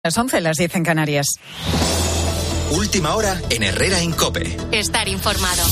Las 11, las 10 en Canarias. Última hora en Herrera en COPE. Estar informado.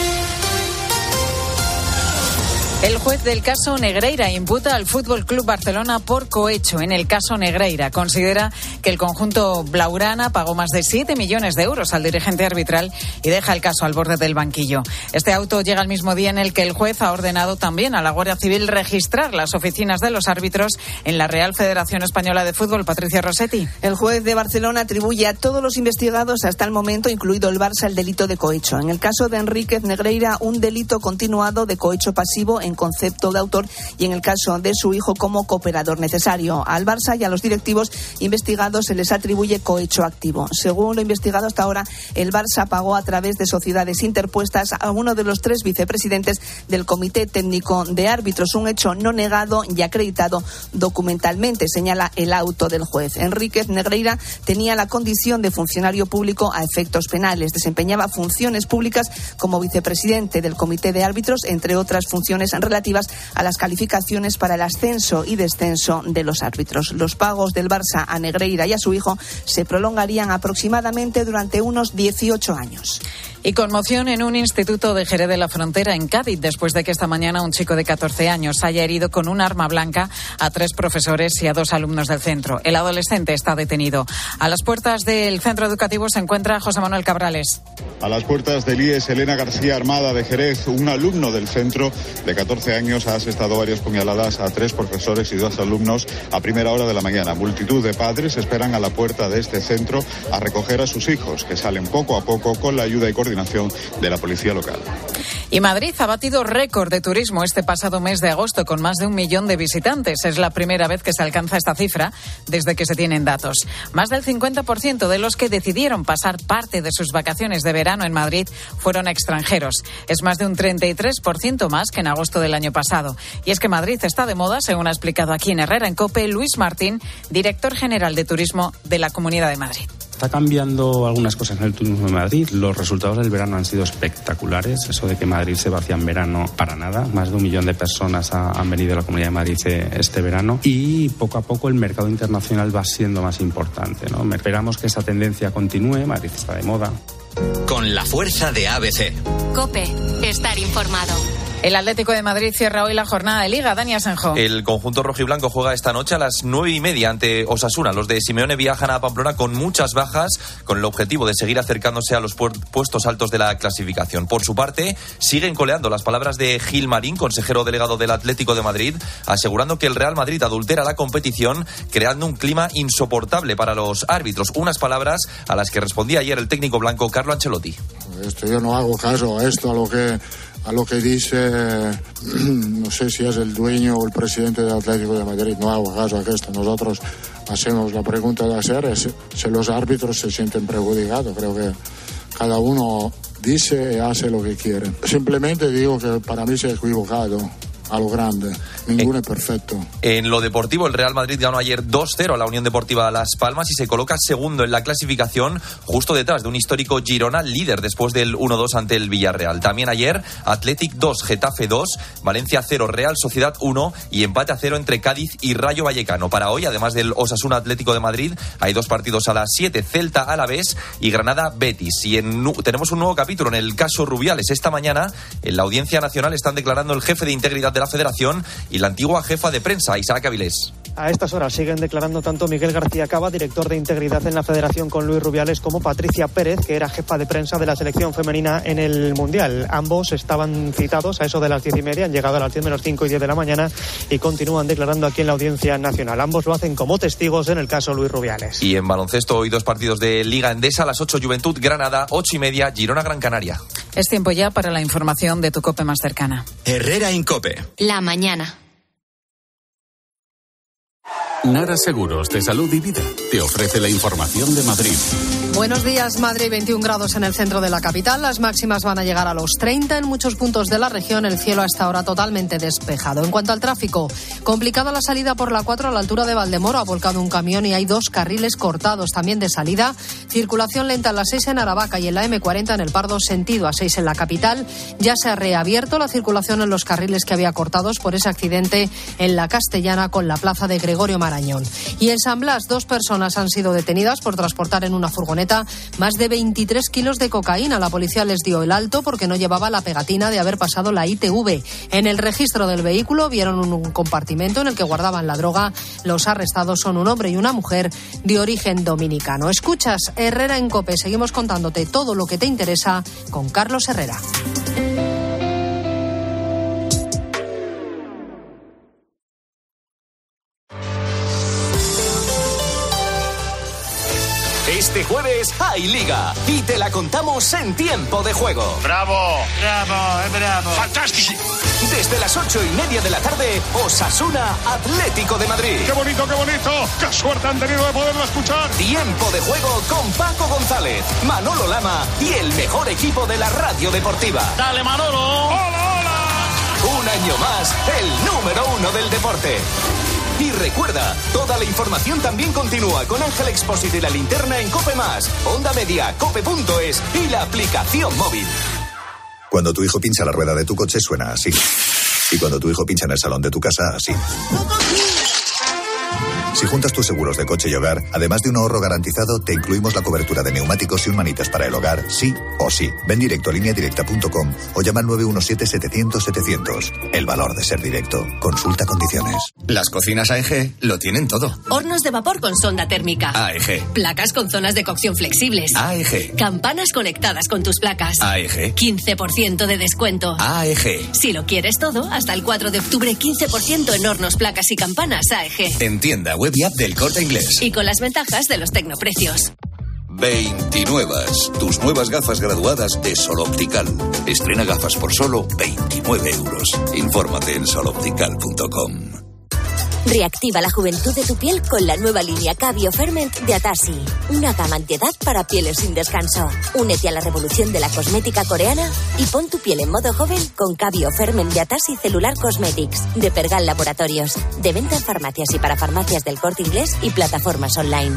El juez del caso Negreira imputa al Fútbol Club Barcelona por cohecho. En el caso Negreira considera que el conjunto blaugrana pagó más de 7 millones de euros al dirigente arbitral y deja el caso al borde del banquillo. Este auto llega el mismo día en el que el juez ha ordenado también a la Guardia Civil registrar las oficinas de los árbitros en la Real Federación Española de Fútbol. Patricia Rossetti. El juez de Barcelona atribuye a todos los investigados hasta el momento, incluido el Barça, el delito de cohecho. En el caso de Enríquez Negreira, un delito continuado de cohecho pasivo en concepto de autor, y en el caso de su hijo como cooperador necesario. Al Barça y a los directivos investigados se les atribuye cohecho activo. Según lo investigado hasta ahora, el Barça pagó a través de sociedades interpuestas a uno de los 3 vicepresidentes del Comité Técnico de Árbitros, un hecho no negado y acreditado documentalmente, señala el auto del juez. Enríquez Negreira tenía la condición de funcionario público a efectos penales. Desempeñaba funciones públicas como vicepresidente del Comité de Árbitros, entre otras funciones relativas a las calificaciones para el ascenso y descenso de los árbitros. Los pagos del Barça a Negreira y a su hijo se prolongarían aproximadamente durante unos 18 años. Y conmoción en un instituto de Jerez de la Frontera, en Cádiz, después de que esta mañana un chico de 14 años haya herido con un arma blanca a 3 profesores y a 2 alumnos del centro. El adolescente está detenido. A las puertas del centro educativo se encuentra José Manuel Cabrales. A las puertas del IES Elena García Armada de Jerez, un alumno del centro de 14 años ha asestado varias puñaladas a 3 profesores y 2 alumnos a primera hora de la mañana. Multitud de padres esperan a la puerta de este centro a recoger a sus hijos, que salen poco a poco con la ayuda y coordinación de la policía local. Y Madrid ha batido récord de turismo este pasado mes de agosto, con más de 1 millón de visitantes. Es la primera vez que se alcanza esta cifra desde que se tienen datos. Más del 50% de los que decidieron pasar parte de sus vacaciones de verano en Madrid fueron extranjeros. Es más de un 33% más que en agosto del año pasado. Y es que Madrid está de moda, según ha explicado aquí en Herrera en COPE Luis Martín, director general de Turismo de la Comunidad de Madrid. Está cambiando algunas cosas en el turismo de Madrid. Los resultados del verano han sido espectaculares. Eso de que Madrid se vacía en verano, para nada. Más de 1 millón de personas han venido a la Comunidad de Madrid este verano. Y poco a poco el mercado internacional va siendo más importante, ¿no? Esperamos que esa tendencia continúe. Madrid está de moda. Con la fuerza de ABC. COPE. Estar informado. El Atlético de Madrid cierra hoy la jornada de Liga. Dani Asenjo. El conjunto rojiblanco juega esta noche a las 9:30 ante Osasuna. Los de Simeone viajan a Pamplona con muchas bajas, con el objetivo de seguir acercándose a los puestos altos de la clasificación. Por su parte, siguen coleando las palabras de Gil Marín, consejero delegado del Atlético de Madrid, asegurando que el Real Madrid adultera la competición, creando un clima insoportable para los árbitros. Unas palabras a las que respondía ayer el técnico blanco Carlo Ancelotti. Yo no hago caso a lo que dice, no sé si es el dueño o el presidente del Atlético de Madrid. No hago caso a esto. Nosotros hacemos la pregunta de hacer si los árbitros se sienten perjudicados. Creo que cada uno dice y hace lo que quiere. Simplemente digo que para mí se ha equivocado a lo grande. Ninguno es perfecto. En lo deportivo, el Real Madrid ganó ayer 2-0 a la Unión Deportiva Las Palmas y se coloca segundo en la clasificación, justo detrás de un histórico Girona, líder después del 1-2 ante el Villarreal. También ayer, Athletic 2, Getafe 2, Valencia 0, Real Sociedad 1 y empate a 0 entre Cádiz y Rayo Vallecano. Para hoy, además del Osasuna Atlético de Madrid, hay 2 partidos a las 7, Celta Alavés y Granada Betis. Y tenemos un nuevo capítulo en el caso Rubiales. Esta mañana, en la Audiencia Nacional, están declarando el jefe de integridad de la Federación y la antigua jefa de prensa, Isaac Avilés. A estas horas siguen declarando tanto Miguel García Cava, director de Integridad en la Federación con Luis Rubiales, como Patricia Pérez, que era jefa de prensa de la selección femenina en el Mundial. Ambos estaban citados a eso de las 10:30, han llegado a las 10 menos 5 y 10 de la mañana y continúan declarando aquí en la Audiencia Nacional. Ambos lo hacen como testigos en el caso Luis Rubiales. Y en baloncesto, hoy 2 partidos de Liga Endesa, a las 8 Juventud Granada, 8:30 Girona Gran Canaria. Es tiempo ya para la información de tu COPE más cercana. Herrera en COPE. La mañana. Nara Seguros de Salud y Vida te ofrece la información de Madrid. Buenos días. Madrid, 21 grados en el centro de la capital. Las máximas van a llegar a los 30 en muchos puntos de la región. El cielo a esta hora totalmente despejado. En cuanto al tráfico, complicada la salida por la 4 a la altura de Valdemoro. Ha volcado un camión y hay 2 carriles cortados también de salida. Circulación lenta en la 6 en Aravaca y en la M40 en el Pardo, sentido a 6 en la capital. Ya se ha reabierto la circulación en los carriles que había cortados por ese accidente en la Castellana con la plaza de Gregorio Marañón. Marañón. Y en San Blas, 2 personas han sido detenidas por transportar en una furgoneta más de 23 kilos de cocaína. La policía les dio el alto porque no llevaba la pegatina de haber pasado la ITV. En el registro del vehículo vieron un compartimento en el que guardaban la droga. Los arrestados son un hombre y una mujer de origen dominicano. Escuchas Herrera en COPE. Seguimos contándote todo lo que te interesa con Carlos Herrera. Este jueves hay Liga y te la contamos en tiempo de juego. ¡Bravo! ¡Bravo! ¡Bravo! ¡Fantástico! Desde las 8:30 de la tarde, Osasuna Atlético de Madrid. ¡Qué bonito, qué bonito! ¡Qué suerte han tenido de poderlo escuchar! Tiempo de juego con Paco González, Manolo Lama y el mejor equipo de la radio deportiva. ¡Dale, Manolo! ¡Hola, hola! Un año más, el número 1 del deporte. Y recuerda, toda la información también continúa con Ángel Expósito y la linterna en COPE+, Onda Media, cope.es y la aplicación móvil. Cuando tu hijo pincha la rueda de tu coche suena así. Y cuando tu hijo pincha en el salón de tu casa, así. Si juntas tus seguros de coche y hogar, además de un ahorro garantizado, te incluimos la cobertura de neumáticos y un manitas para el hogar, sí o sí. Ven directo a lineadirecta.com o llama al 917-700-700. El valor de ser directo. Consulta condiciones. Las cocinas AEG lo tienen todo. Hornos de vapor con sonda térmica. AEG. Placas con zonas de cocción flexibles. AEG. Campanas conectadas con tus placas. AEG. 15% de descuento. AEG. Si lo quieres todo, hasta el 4 de octubre 15% en hornos, placas y campanas AEG. En tienda web y app del Corte Inglés. Y con las ventajas de los tecnoprecios. 29. Tus nuevas gafas graduadas de Sol Optical. Estrena gafas por solo 29 euros. Infórmate en soloptical.com. Reactiva la juventud de tu piel con la nueva línea Cabio Ferment de Atasi. Una gama antiedad para pieles sin descanso. Únete a la revolución de la cosmética coreana y pon tu piel en modo joven con Cabio Ferment de Atasi Cellular Cosmetics de Pergal Laboratorios. De venta en farmacias y para farmacias del Corte Inglés y plataformas online.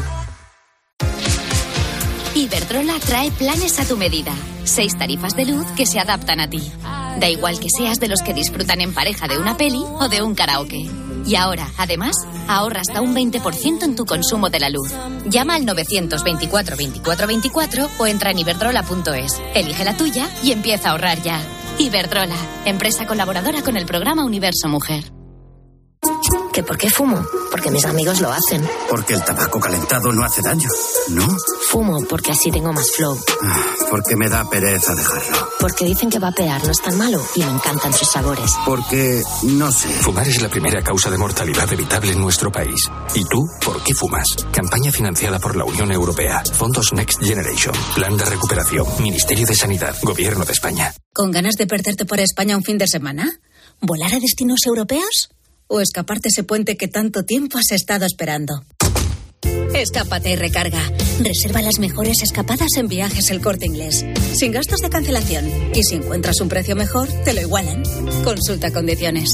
Iberdrola trae planes a tu medida. 6 tarifas de luz que se adaptan a ti. Da igual que seas de los que disfrutan en pareja de una peli o de un karaoke. Y ahora, además, ahorra hasta un 20% en tu consumo de la luz. Llama al 924 24 24 o entra en iberdrola.es. Elige la tuya y empieza a ahorrar ya. Iberdrola, empresa colaboradora con el programa Universo Mujer. ¿Que por qué fumo? Porque mis amigos lo hacen. Porque el tabaco calentado no hace daño, ¿no? Fumo porque así tengo más flow. Porque me da pereza dejarlo. Porque dicen que vapear no es tan malo y me encantan sus sabores. Porque, no sé. Fumar es la primera causa de mortalidad evitable en nuestro país. ¿Y tú, por qué fumas? Campaña financiada por la Unión Europea. Fondos Next Generation. Plan de recuperación. Ministerio de Sanidad. Gobierno de España. ¿Con ganas de perderte por España un fin de semana? ¿Volar a destinos europeos? ¿O escaparte ese puente que tanto tiempo has estado esperando? Escápate y recarga. Reserva las mejores escapadas en Viajes El Corte Inglés. Sin gastos de cancelación. Y si encuentras un precio mejor, te lo igualan. Consulta condiciones.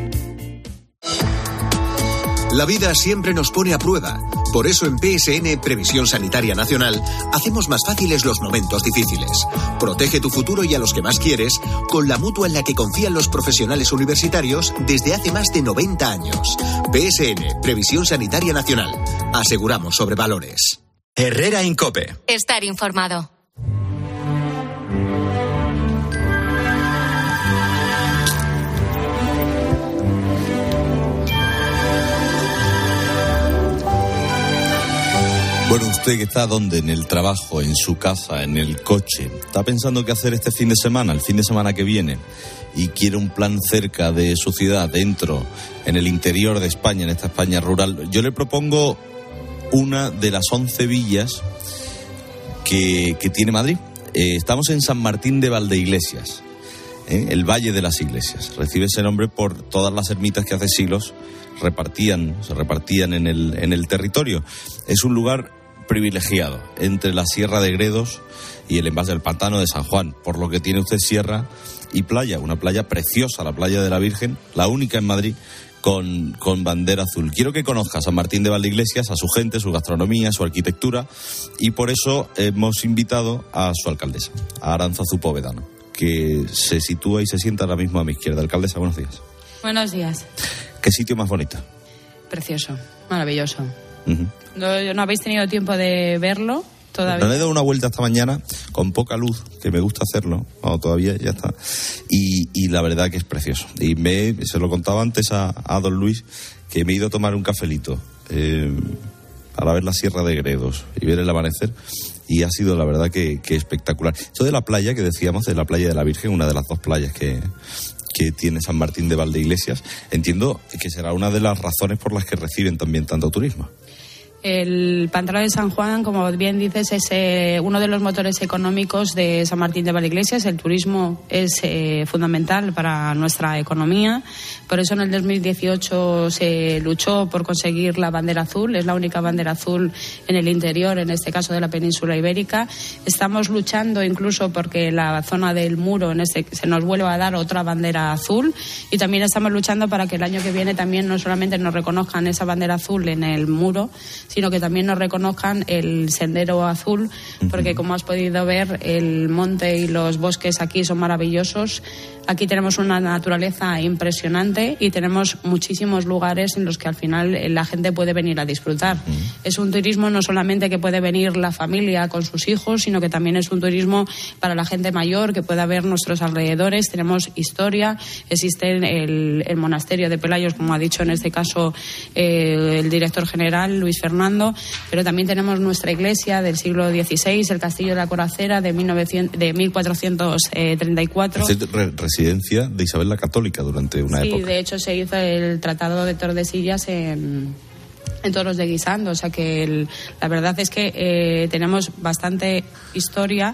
La vida siempre nos pone a prueba. Por eso en PSN, Previsión Sanitaria Nacional, hacemos más fáciles los momentos difíciles. Protege tu futuro y a los que más quieres con la mutua en la que confían los profesionales universitarios desde hace más de 90 años. PSN, Previsión Sanitaria Nacional. Aseguramos sobre valores. Herrera en COPE. Estar informado. Bueno, usted que está ¿dónde? En el trabajo, en su casa, en el coche. ¿Está pensando qué hacer este fin de semana, el fin de semana que viene? Y quiere un plan cerca de su ciudad, dentro, en el interior de España, en esta España rural. Yo le propongo una de las 11 villas que tiene Madrid. Estamos en San Martín de Valdeiglesias, el Valle de las Iglesias. Recibe ese nombre por todas las ermitas que hace siglos se repartían en el territorio. Es un lugar privilegiado entre la Sierra de Gredos y el embalse del Pantano de San Juan, por lo que tiene usted sierra y playa, una playa preciosa, la playa de la Virgen, la única en Madrid con bandera azul. Quiero que conozca San Martín de Valdeiglesias, a su gente, su gastronomía, su arquitectura, y por eso hemos invitado a su alcaldesa, a Arantzazu Povedano, que se sitúa y se sienta ahora mismo a mi izquierda. Alcaldesa, buenos días. Buenos días. ¿Qué sitio más bonito? Precioso. Maravilloso. ¿No habéis tenido tiempo de verlo todavía? No le he dado una vuelta esta mañana con poca luz, que me gusta hacerlo, todavía ya está, y la verdad que es precioso. Y se lo contaba antes a don Luis, que me he ido a tomar un cafelito para ver la Sierra de Gredos y ver el amanecer, y ha sido la verdad que espectacular. Esto de la playa que decíamos, de la playa de la Virgen, una de las 2 playas que tiene San Martín de Valdeiglesias, entiendo que será una de las razones por las que reciben también tanto turismo. El Pantano de San Juan, como bien dices, es uno de los motores económicos de San Martín de Valdeiglesias. El turismo es fundamental para nuestra economía. Por eso en el 2018 se luchó por conseguir la bandera azul. Es la única bandera azul en el interior, en este caso de la península ibérica. Estamos luchando incluso porque la zona del Muro se nos vuelva a dar otra bandera azul. Y también estamos luchando para que el año que viene también no solamente nos reconozcan esa bandera azul en el Muro, sino que también nos reconozcan el sendero azul, porque como has podido ver, el monte y los bosques aquí son maravillosos. Aquí tenemos una naturaleza impresionante y tenemos muchísimos lugares en los que al final la gente puede venir a disfrutar. Es un turismo no solamente que puede venir la familia con sus hijos, sino que también es un turismo para la gente mayor que pueda ver nuestros alrededores. Tenemos historia, existe el monasterio de Pelayos, como ha dicho en este caso el director general Luis Fernando, pero también tenemos nuestra iglesia del siglo XVI, el castillo de la Coracera de 1434. Residencia de Isabel la Católica durante una época. Sí, de hecho se hizo el Tratado de Tordesillas en Toros de Guisando, o sea que la verdad es que tenemos bastante historia.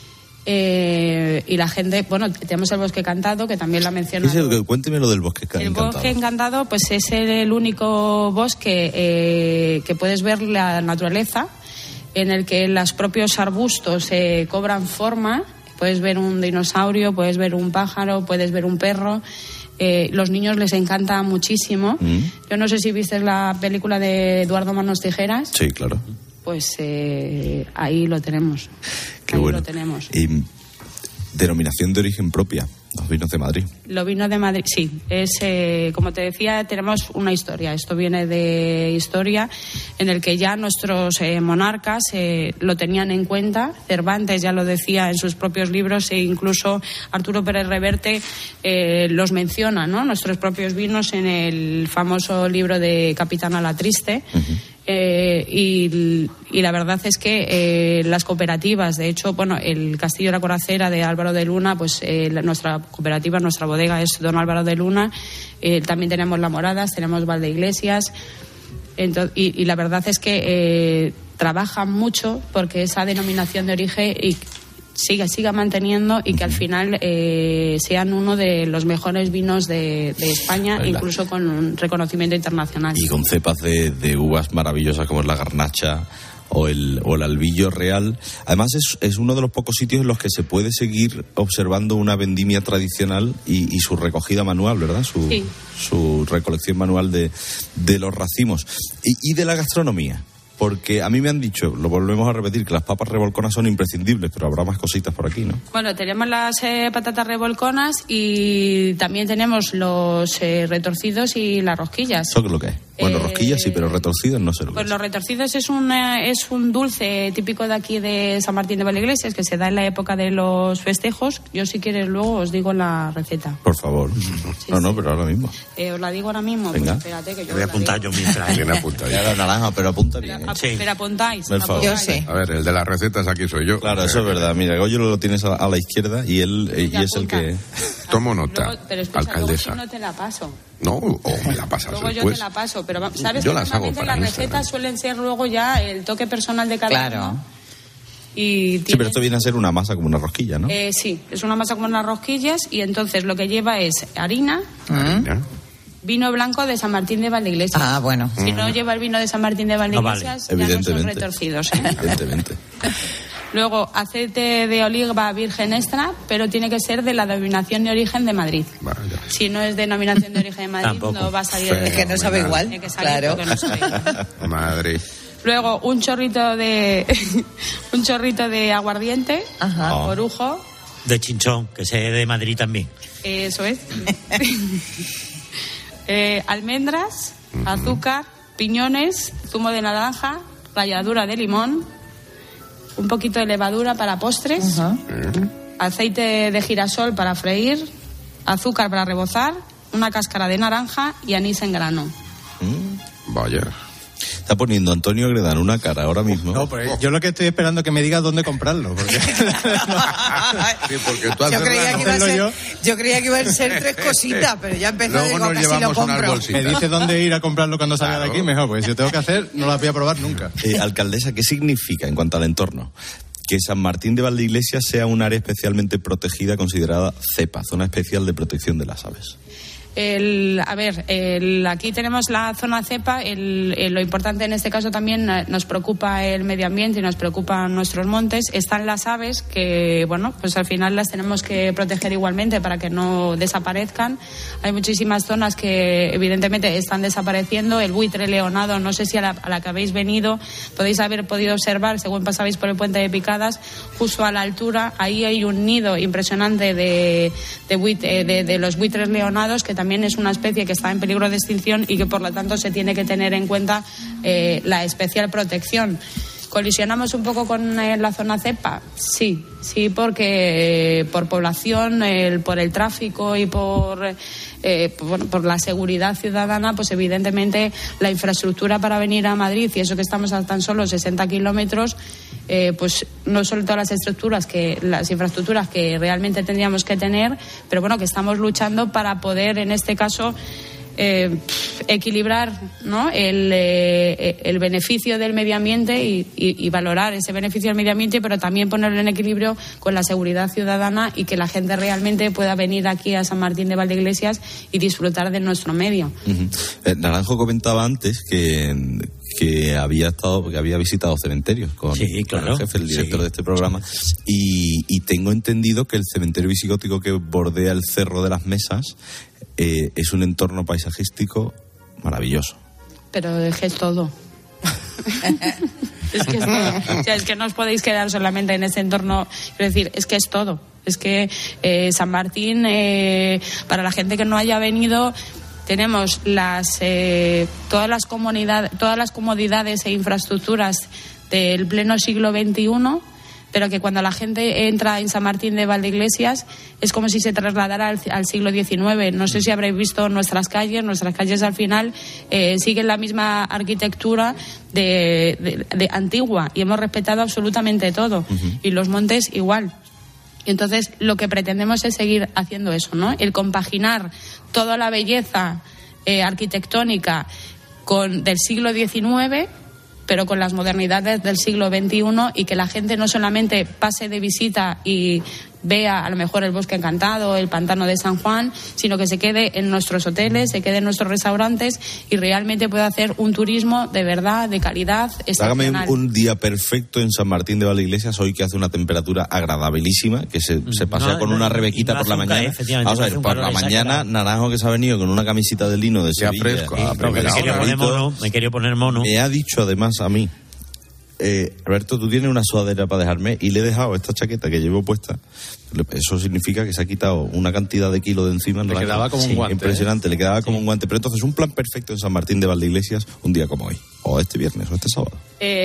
Y la gente, bueno, tenemos el Bosque Encantado, que también la mencionado. Cuénteme lo del Bosque Encantado. El Bosque Encantado, pues es el único bosque que puedes ver la naturaleza, en el que los propios arbustos cobran forma. Puedes ver un dinosaurio, puedes ver un pájaro, puedes ver un perro. Los niños les encanta muchísimo. Yo no sé si viste la película de Eduardo Manos Tijeras. Sí, claro. Pues ahí lo tenemos. Qué bueno. Lo tenemos. Y denominación de origen propia, los vinos de Madrid. Los vinos de Madrid, sí. Es, como te decía, tenemos una historia. Esto viene de historia, en el que ya nuestros monarcas lo tenían en cuenta. Cervantes ya lo decía en sus propios libros, e incluso Arturo Pérez Reverte los menciona, ¿no? Nuestros propios vinos en el famoso libro de Capitana la Triste. Y la verdad es que las cooperativas, de hecho, bueno, el Castillo de la Coracera de Álvaro de Luna, pues nuestra cooperativa, nuestra bodega es Don Álvaro de Luna. También tenemos La Moradas, tenemos Valdeiglesias. Y la verdad es que trabajan mucho porque esa denominación de origen siga manteniendo, y que al final sean uno de los mejores vinos de España, incluso con un reconocimiento internacional. Y con cepas de uvas maravillosas como es la Garnacha o el Albillo Real. Además es uno de los pocos sitios en los que se puede seguir observando una vendimia tradicional y su recogida manual, ¿verdad? Su recolección manual de los racimos. Y de la gastronomía. Porque a mí me han dicho, lo volvemos a repetir, que las papas revolconas son imprescindibles, pero habrá más cositas por aquí, ¿no? Bueno, tenemos las patatas revolconas y también tenemos los retorcidos y las rosquillas. ¿Eso qué es lo que es? Bueno, rosquillas sí, pero retorcidos no sé lo que pues es. Los retorcidos es un dulce típico de aquí de San Martín de Valdeiglesias, que se da en la época de los festejos. Yo, si quieres, luego os digo la receta. Por favor. No, pero ahora mismo. Os la digo ahora mismo. Venga. Pues espérate que yo voy a apuntar yo mientras. Bien apuntado. Ya la naranja, pero apunta bien. Pero apuntáis. Yo sé. A ver, el de las recetas aquí soy yo. Claro, eso es verdad. Mira, Goyo lo tienes a la izquierda y él es el que... Tomo nota, luego, pero alcaldesa. Luego no te la paso. No, o me la pasas luego después. Yo te la paso, pero sabes yo que las hago normalmente para las Instagram. recetas suelen ser luego ya el toque personal de cada uno. Sí, pero esto viene a ser una masa como una rosquilla, ¿no? Sí, es una masa como unas rosquillas, y entonces lo que lleva es harina. Vino blanco de San Martín de Valdeiglesias. Ah, bueno. Si no lleva el vino de San Martín de Valdeiglesias, ya no son retorcidos. Evidentemente. Luego, aceite de oliva virgen extra, pero tiene que ser de la denominación de origen de Madrid. Vale. Si no es denominación de origen de Madrid, no va a salir. Es que no sabe igual. Tiene que salir porque no sabe igual. Madrid. Luego, un chorrito de aguardiente, orujo. De chinchón, que sea de Madrid también. Eso es. Almendras, azúcar, piñones, zumo de naranja, ralladura de limón, un poquito de levadura para postres, aceite de girasol para freír, azúcar para rebozar, una cáscara de naranja y anís en grano. Vaya. Está poniendo Antonio Gredán una cara ahora mismo. No, pero yo lo que estoy esperando es que me digas dónde comprarlo. Porque... Sí, porque tú yo creía que iba a ser 3 cositas, pero ya empezó luego digo, nos casi llevamos lo compro. unas bolsitas. Me dice dónde ir a comprarlo cuando salga de aquí, mejor, porque si lo tengo que hacer, no las voy a probar nunca. Alcaldesa, ¿qué significa en cuanto al entorno? Que San Martín de Valdeiglesias sea un área especialmente protegida, considerada ZEPA, Zona Especial de Protección de las Aves. Aquí tenemos la zona cepa. Lo importante en este caso también nos preocupa el medio ambiente y nos preocupan nuestros montes. Están las aves que, bueno, pues al final las tenemos que proteger igualmente para que no desaparezcan. Hay muchísimas zonas que evidentemente están desapareciendo. El buitre leonado, no sé si a la que habéis venido podéis haber podido observar según pasabais por el puente de Picadas, justo a la altura, ahí hay un nido impresionante de los buitres leonados, que también es una especie que está en peligro de extinción y que por lo tanto se tiene que tener en cuenta la especial protección. ¿Colisionamos un poco con la zona cepa? Sí, porque por población, por el tráfico y por la seguridad ciudadana, pues evidentemente la infraestructura para venir a Madrid, y eso que estamos a tan solo 60 kilómetros, pues no son todas las infraestructuras que realmente tendríamos que tener, pero bueno, que estamos luchando para poder, en este caso, equilibrar, ¿no?, el beneficio del medio ambiente y valorar ese beneficio del medio ambiente, pero también ponerlo en equilibrio con la seguridad ciudadana y que la gente realmente pueda venir aquí a San Martín de Valdeiglesias y disfrutar de nuestro medio. Naranjo comentaba antes que había visitado cementerios con el jefe, el director de este programa, y tengo entendido que el cementerio visigótico que bordea el Cerro de las Mesas es un entorno paisajístico maravilloso. Pero es que es todo. Es que es todo. O sea, es que no os podéis quedar solamente en ese entorno. Quiero decir, es que es todo. Es que San Martín, para la gente que no haya venido, tenemos todas las comodidades e infraestructuras del pleno siglo XXI, pero que cuando la gente entra en San Martín de Valdeiglesias es como si se trasladara al siglo XIX. No sé si habréis visto nuestras calles al final siguen la misma arquitectura de antigua, y hemos respetado absolutamente todo. Y los montes igual. Y entonces lo que pretendemos es seguir haciendo eso, ¿no? El compaginar toda la belleza arquitectónica del siglo XIX, pero con las modernidades del siglo XXI, y que la gente no solamente pase de visita y vea a lo mejor el Bosque Encantado, el Pantano de San Juan, sino que se quede en nuestros hoteles, se quede en nuestros restaurantes y realmente pueda hacer un turismo de verdad, de calidad, excepcional. Hágame un día perfecto en San Martín de Valdeiglesias, hoy que hace una temperatura agradabilísima, que se pasea con una rebequita por la mañana. Vamos a ver, por la mañana, Naranjo, que se ha venido con una camisita de lino de Sevilla, fresco, me quería poner mono. Me ha dicho además a mí, Alberto, tú tienes una sudadera para dejarme, y le he dejado esta chaqueta que llevo puesta. Eso significa que se ha quitado una cantidad de kilos de encima. Le quedaba como un guante. Impresionante, le quedaba como un guante. Pero entonces, un plan perfecto en San Martín de Valdeiglesias un día como hoy, o este viernes, o este sábado.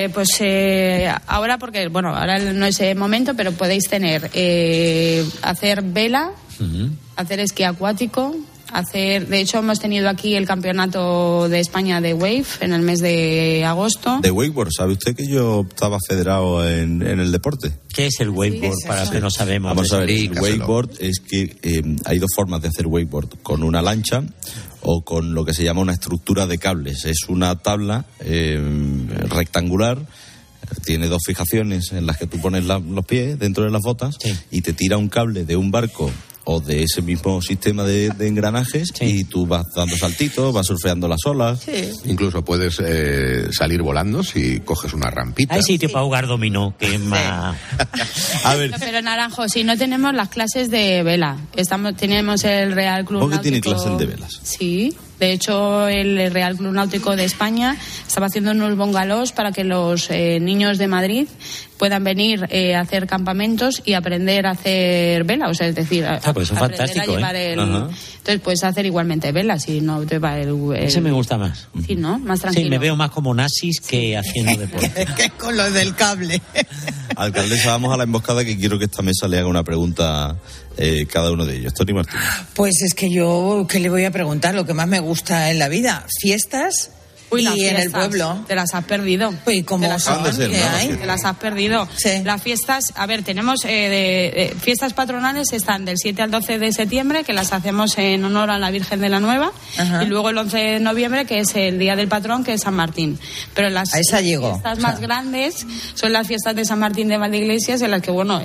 Ahora, porque ahora no es el momento, pero podéis tener hacer vela, hacer esquí acuático, de hecho hemos tenido aquí el campeonato de España de Wave en el mes de agosto. De wakeboard, ¿sabe usted que yo estaba federado en el deporte? ¿Qué es el wakeboard? Para los que no sabemos. Vamos a ver, el wakeboard es que hay dos formas de hacer wakeboard: con una lancha o con lo que se llama una estructura de cables. Es una tabla rectangular, tiene dos fijaciones en las que tú pones los pies dentro de las botas, y te tira un cable de un barco o de ese mismo sistema de engranajes, y tú vas dando saltitos, vas surfeando las olas. Incluso puedes salir volando si coges una rampita. Hay sitio para jugar dominó, que es más... A ver. Pero Naranjo, si no tenemos las clases de vela, tenemos el Real Club ¿Por qué Náutico... tiene clases de velas? Sí. De hecho, el Real Club Náutico de España estaba haciendo unos bungalows para que los niños de Madrid puedan venir a hacer campamentos y aprender a hacer vela, o sea, es decir, pues es fantástico, a llevar entonces puedes hacer igualmente velas y no te va el... Ese me gusta más. Sí, ¿no? Más tranquilo. Sí, me veo más como nazis que haciendo deporte. Que con lo del cable. Alcaldesa, vamos a la emboscada, que quiero que esta mesa le haga una pregunta cada uno de ellos. Tony Martínez. Pues es que yo, ¿qué le voy a preguntar? Lo que más me gusta en la vida, fiestas. Uy, y en el pueblo. Te las has perdido. Uy, ¿cómo son? ¿Qué hay? Te las has perdido. Sí. Las fiestas, a ver, tenemos fiestas patronales, están del 7 al 12 de septiembre, que las hacemos en honor a la Virgen de la Nueva. Ajá. Y luego el 11 de noviembre, que es el Día del Patrón, que es San Martín. Pero las fiestas más grandes son las fiestas de San Martín de Valdeiglesias, en las que, bueno,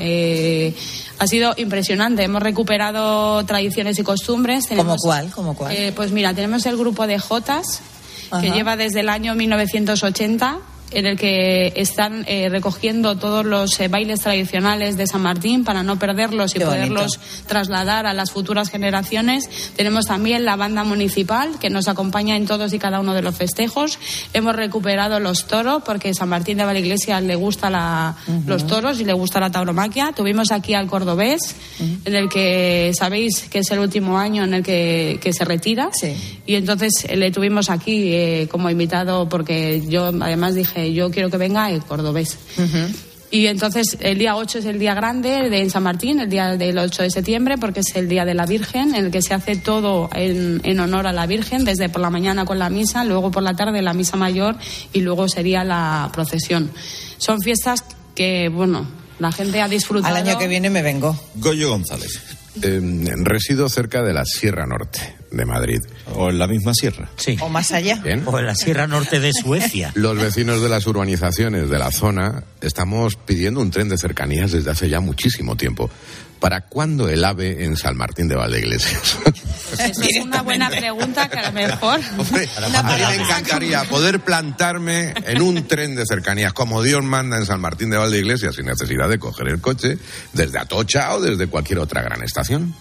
ha sido impresionante. Hemos recuperado tradiciones y costumbres. ¿Cómo cuál? Pues mira, tenemos el grupo de Jotas, que lleva desde el año 1980, en el que están recogiendo todos los bailes tradicionales de San Martín para no perderlos y poderlos trasladar a las futuras generaciones. Tenemos también la banda municipal, que nos acompaña en todos y cada uno de los festejos. Hemos recuperado los toros, porque San Martín de Valdeiglesias le gusta los toros y le gusta la tauromaquia. Tuvimos aquí al cordobés, en el que sabéis que es el último año en el que se retira. Sí. Y entonces le tuvimos aquí como invitado, porque yo además dije, yo quiero que venga el cordobés. Y entonces el día 8 es el día grande de San Martín, el día del 8 de septiembre, porque es el día de la Virgen, en el que se hace todo en honor a la Virgen, desde por la mañana con la misa, luego por la tarde la misa mayor y luego sería la procesión. Son fiestas que, bueno, la gente ha disfrutado. Al año que viene me vengo. Goyo González. Resido cerca de la Sierra Norte de Madrid. ¿O en la misma sierra? Sí. ¿O más allá? ¿Bien? O en la Sierra Norte de Suecia. Los vecinos de las urbanizaciones de la zona estamos pidiendo un tren de cercanías desde hace ya muchísimo tiempo. ¿Para cuándo el AVE en San Martín de Valdeiglesias? Eso es una buena pregunta, que a lo mejor... Hombre, a mí me encantaría poder plantarme en un tren de cercanías como Dios manda en San Martín de Valdeiglesias, sin necesidad de coger el coche desde Atocha o desde cualquier otra gran estación.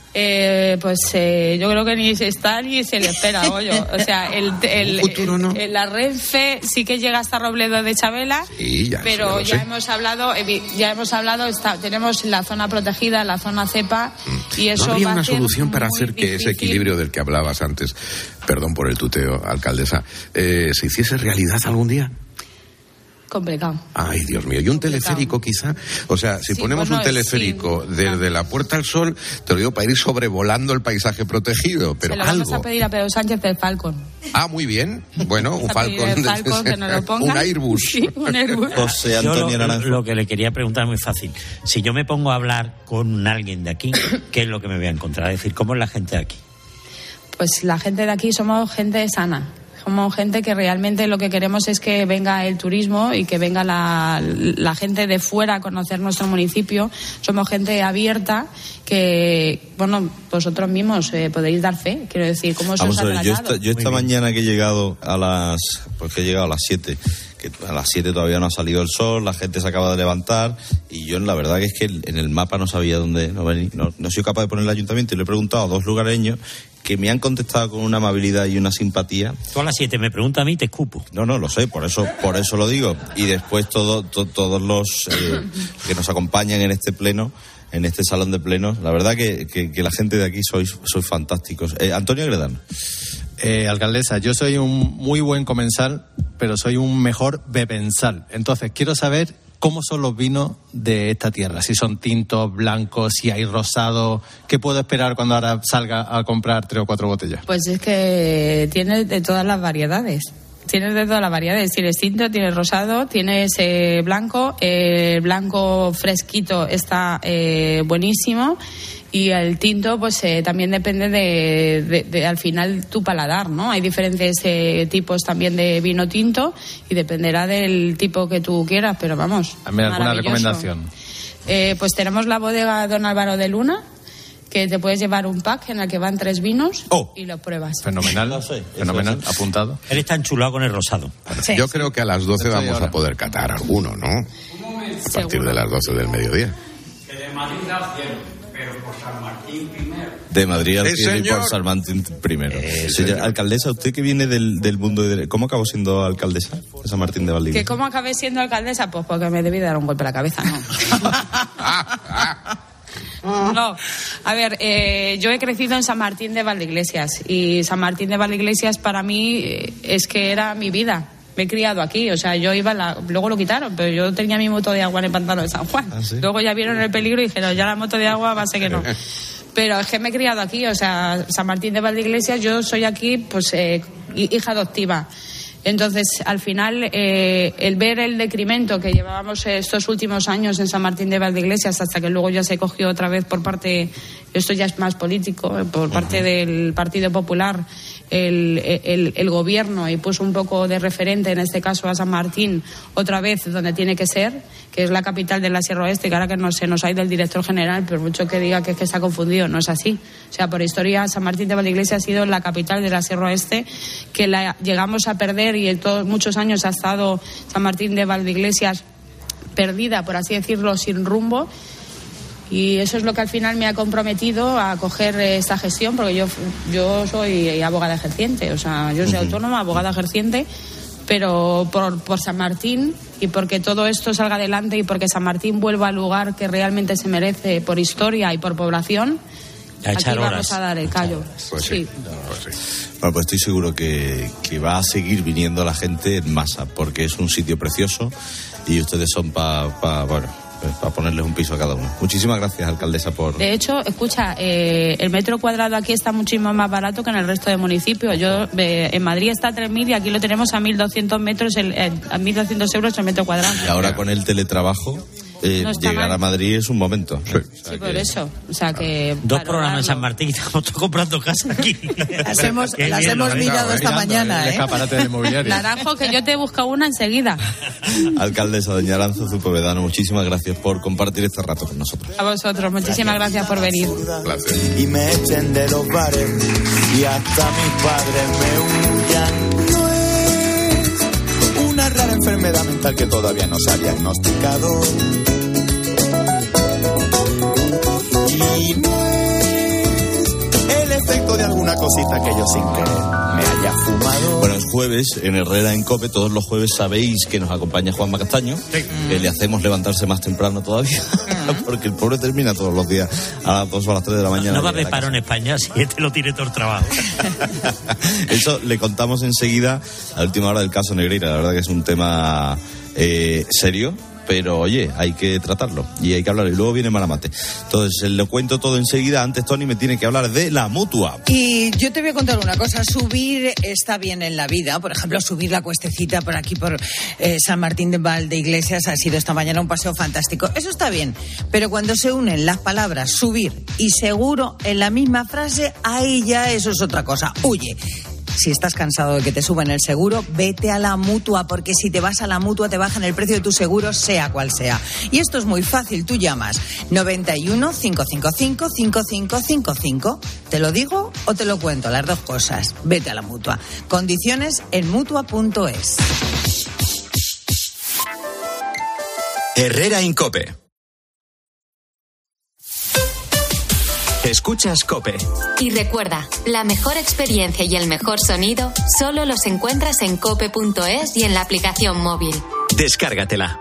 Yo creo que ni se está ni se le espera, Goyo. O sea, futuro, ¿no? La Renfe sí que llega hasta Robledo de Chabela, sí, pero ya hemos hablado, tenemos la zona protegida, la zona cepa, y eso ¿no habría va una a ser solución para hacer muy que difícil. ese equilibrio del que hablabas antes, perdón por el tuteo, alcaldesa, se hiciese realidad algún día? Complicado. Ay, Dios mío. ¿Y un teleférico quizá? O sea, si ponemos un teleférico desde la Puerta al Sol, te lo digo, para ir sobrevolando el paisaje protegido, pero Se lo algo. vamos a pedir a Pedro Sánchez del Falcon. Ah, muy bien. Bueno, un Falcon. Que nos lo ponga. Un Airbus. Sí, un Airbus. José Antonio Naranjo. Lo que le quería preguntar es muy fácil. Si yo me pongo a hablar con alguien de aquí, ¿qué es lo que me voy a encontrar? Es decir, ¿cómo es la gente de aquí? Pues la gente de aquí somos gente sana. Somos gente que realmente lo que queremos es que venga el turismo y que venga la gente de fuera a conocer nuestro municipio. Somos gente abierta que, bueno, vosotros mismos podéis dar fe. Quiero decir, ¿cómo se os ha tratado? Yo esta mañana que he llegado a las 7, que a las 7 todavía no ha salido el sol, la gente se acaba de levantar y yo la verdad que es que en el mapa no sabía dónde no venir. No he sido capaz de poner el ayuntamiento y le he preguntado a 2 lugareños que me han contestado con una amabilidad y una simpatía. Tú a las 7 me preguntas a mí, te escupo. No, lo sé, por eso lo digo. Y después todos los que nos acompañan en este pleno, en este salón de plenos, la verdad que la gente de aquí sois fantásticos. Antonio Gredano. Alcaldesa, yo soy un muy buen comensal, pero soy un mejor bebensal. Entonces, quiero saber cómo son los vinos de esta tierra. Si son tintos, blancos, si hay rosado. ¿Qué puedo esperar cuando ahora salga a comprar 3 o 4 botellas? Pues es que tienes de todas las variedades. Tienes de todas las variedades. Tienes tinto, tienes rosado, tienes blanco. El blanco fresquito está buenísimo. Y el tinto, pues también depende de al final tu paladar, ¿no? Hay diferentes tipos también de vino tinto y dependerá del tipo que tú quieras, pero vamos. Dame alguna recomendación. Pues tenemos la bodega Don Álvaro de Luna, que te puedes llevar un pack en el que van 3 vinos y lo pruebas. Fenomenal, fenomenal, apuntado. Él está enchulado con el rosado. Sí. Yo creo que a las 12 vamos a poder catar alguno, ¿no? A partir de las 12 del mediodía. Que de Madrid al cielo, pero por De Madrid al ¡Sí, cielo y por señor! San Martín primero. señor. Alcaldesa, usted que viene del mundo de... ¿Cómo acabó siendo alcaldesa de San Martín de Valdiglesia? ¿Que cómo acabé siendo alcaldesa? Pues porque me debí dar un golpe a la cabeza, ¿no? No, a ver, yo he crecido en San Martín de Valdeiglesias y San Martín de Valdeiglesias para mí es que era mi vida. Me he criado aquí, o sea, yo iba, luego lo quitaron, pero yo tenía mi moto de agua en el pantano de San Juan. ¿Ah, sí? Luego ya vieron el peligro y dijeron, ya la moto de agua va a ser que no. Pero es que me he criado aquí, o sea, San Martín de Valdeiglesias, yo soy aquí, pues, hija adoptiva. Entonces, al final, el ver el decremento que llevábamos estos últimos años en San Martín de Valdeiglesias, hasta que luego ya se cogió otra vez por parte, esto ya es más político, por parte del Partido Popular, el gobierno, y puso un poco de referente, en este caso a San Martín, otra vez donde tiene que ser, que es la capital de la Sierra Oeste, que ahora que no se nos ha ido el director general, pero mucho que diga que se ha confundido, no es así. O sea, por historia, San Martín de Valdeiglesias ha sido la capital de la Sierra Oeste, que la llegamos a perder, y en todos muchos años ha estado San Martín de Valdeiglesias perdida, por así decirlo, sin rumbo. Y eso es lo que al final me ha comprometido a coger esta gestión, porque yo soy abogada ejerciente, o sea, yo soy autónoma, abogada ejerciente, pero por San Martín, y porque todo esto salga adelante y porque San Martín vuelva al lugar que realmente se merece por historia y por población, aquí vamos a dar el callo. Pues sí. Bueno, pues estoy seguro que va a seguir viniendo la gente en masa, porque es un sitio precioso y ustedes son para ponerles un piso a cada uno. Muchísimas gracias, alcaldesa, por... De hecho, escucha, el metro cuadrado aquí está muchísimo más barato que en el resto de municipios. En Madrid está a 3.000 y aquí lo tenemos a 1.200 metros, a 1.200 euros el metro cuadrado. Y ahora con el teletrabajo... llegar a Madrid es un momento. Sí, por eso. O sea que... Dos programas en San Martín y estamos todos comprando casa aquí. Las hemos mirado esta mañana, ¿eh? Escaparate de inmobiliaria. Naranjo, que yo te busco una enseguida. Alcaldesa doña Arantxa Povedano, muchísimas gracias por compartir este rato con nosotros. A vosotros, muchísimas gracias por venir. Gracias. Y me echen de los bares y hasta mis padres me huyan. No es una rara enfermedad mental que todavía no se ha diagnosticado. Y no es el efecto de alguna cosita que yo sin querer me haya fumado. Bueno, es jueves en Herrera en COPE. Todos los jueves sabéis que nos acompaña Juanma Castaño, que le hacemos levantarse más temprano todavía, porque el pobre termina todos los días a las 2 o a las 3 de la mañana. No va a haber paro en España si este lo tiene todo el trabajo. Eso le contamos enseguida a la última hora del caso Negreira. La verdad que es un tema serio, pero oye, hay que tratarlo y hay que hablar, y luego viene Malamate. Entonces, lo cuento todo enseguida. Antes Tony me tiene que hablar de la Mutua. Y yo te voy a contar una cosa, subir está bien en la vida, por ejemplo, subir la cuestecita por aquí, por San Martín de Valdeiglesias, ha sido esta mañana un paseo fantástico, eso está bien, pero cuando se unen las palabras subir y seguro en la misma frase, ahí ya eso es otra cosa, huye. Si estás cansado de que te suban el seguro, vete a la Mutua, porque si te vas a la Mutua te bajan el precio de tu seguro, sea cual sea. Y esto es muy fácil, tú llamas 91 555 5555. ¿Te lo digo o te lo cuento? Las dos cosas. Vete a la Mutua. Condiciones en Mutua.es. Herrera en COPE. Escuchas COPE. Y recuerda, la mejor experiencia y el mejor sonido solo los encuentras en cope.es y en la aplicación móvil. Descárgatela.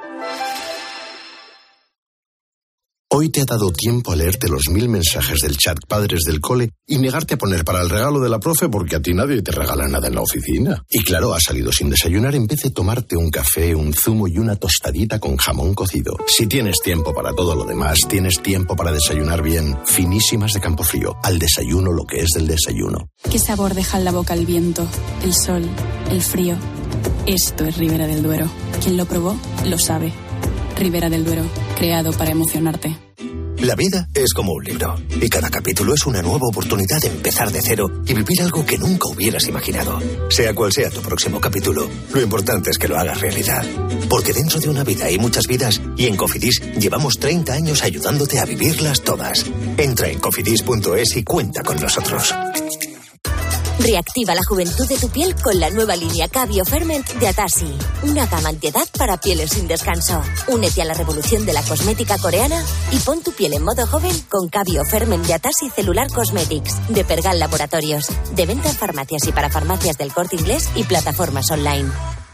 Hoy te ha dado tiempo a leerte los 1000 mensajes del chat padres del cole y negarte a poner para el regalo de la profe porque a ti nadie te regala nada en la oficina. Y claro, has salido sin desayunar en vez de tomarte un café, un zumo y una tostadita con jamón cocido. Si tienes tiempo para todo lo demás, tienes tiempo para desayunar bien. Finísimas de Campofrío. Al desayuno lo que es del desayuno. ¿Qué sabor deja en la boca el viento, el sol, el frío? Esto es Ribera del Duero. Quien lo probó, lo sabe. Ribera del Duero, creado para emocionarte. La vida es como un libro, y cada capítulo es una nueva oportunidad de empezar de cero y vivir algo que nunca hubieras imaginado. Sea cual sea tu próximo capítulo, lo importante es que lo hagas realidad. Porque dentro de una vida hay muchas vidas, y en Cofidis llevamos 30 años ayudándote a vivirlas todas. Entra en cofidis.es y cuenta con nosotros. Reactiva la juventud de tu piel con la nueva línea Cabio Ferment de Atasi. Una gama antiedad para pieles sin descanso. Únete a la revolución de la cosmética coreana y pon tu piel en modo joven con Cabio Ferment de Atasi Cellular Cosmetics de Pergal Laboratorios. De venta en farmacias y para farmacias del Corte Inglés y plataformas online.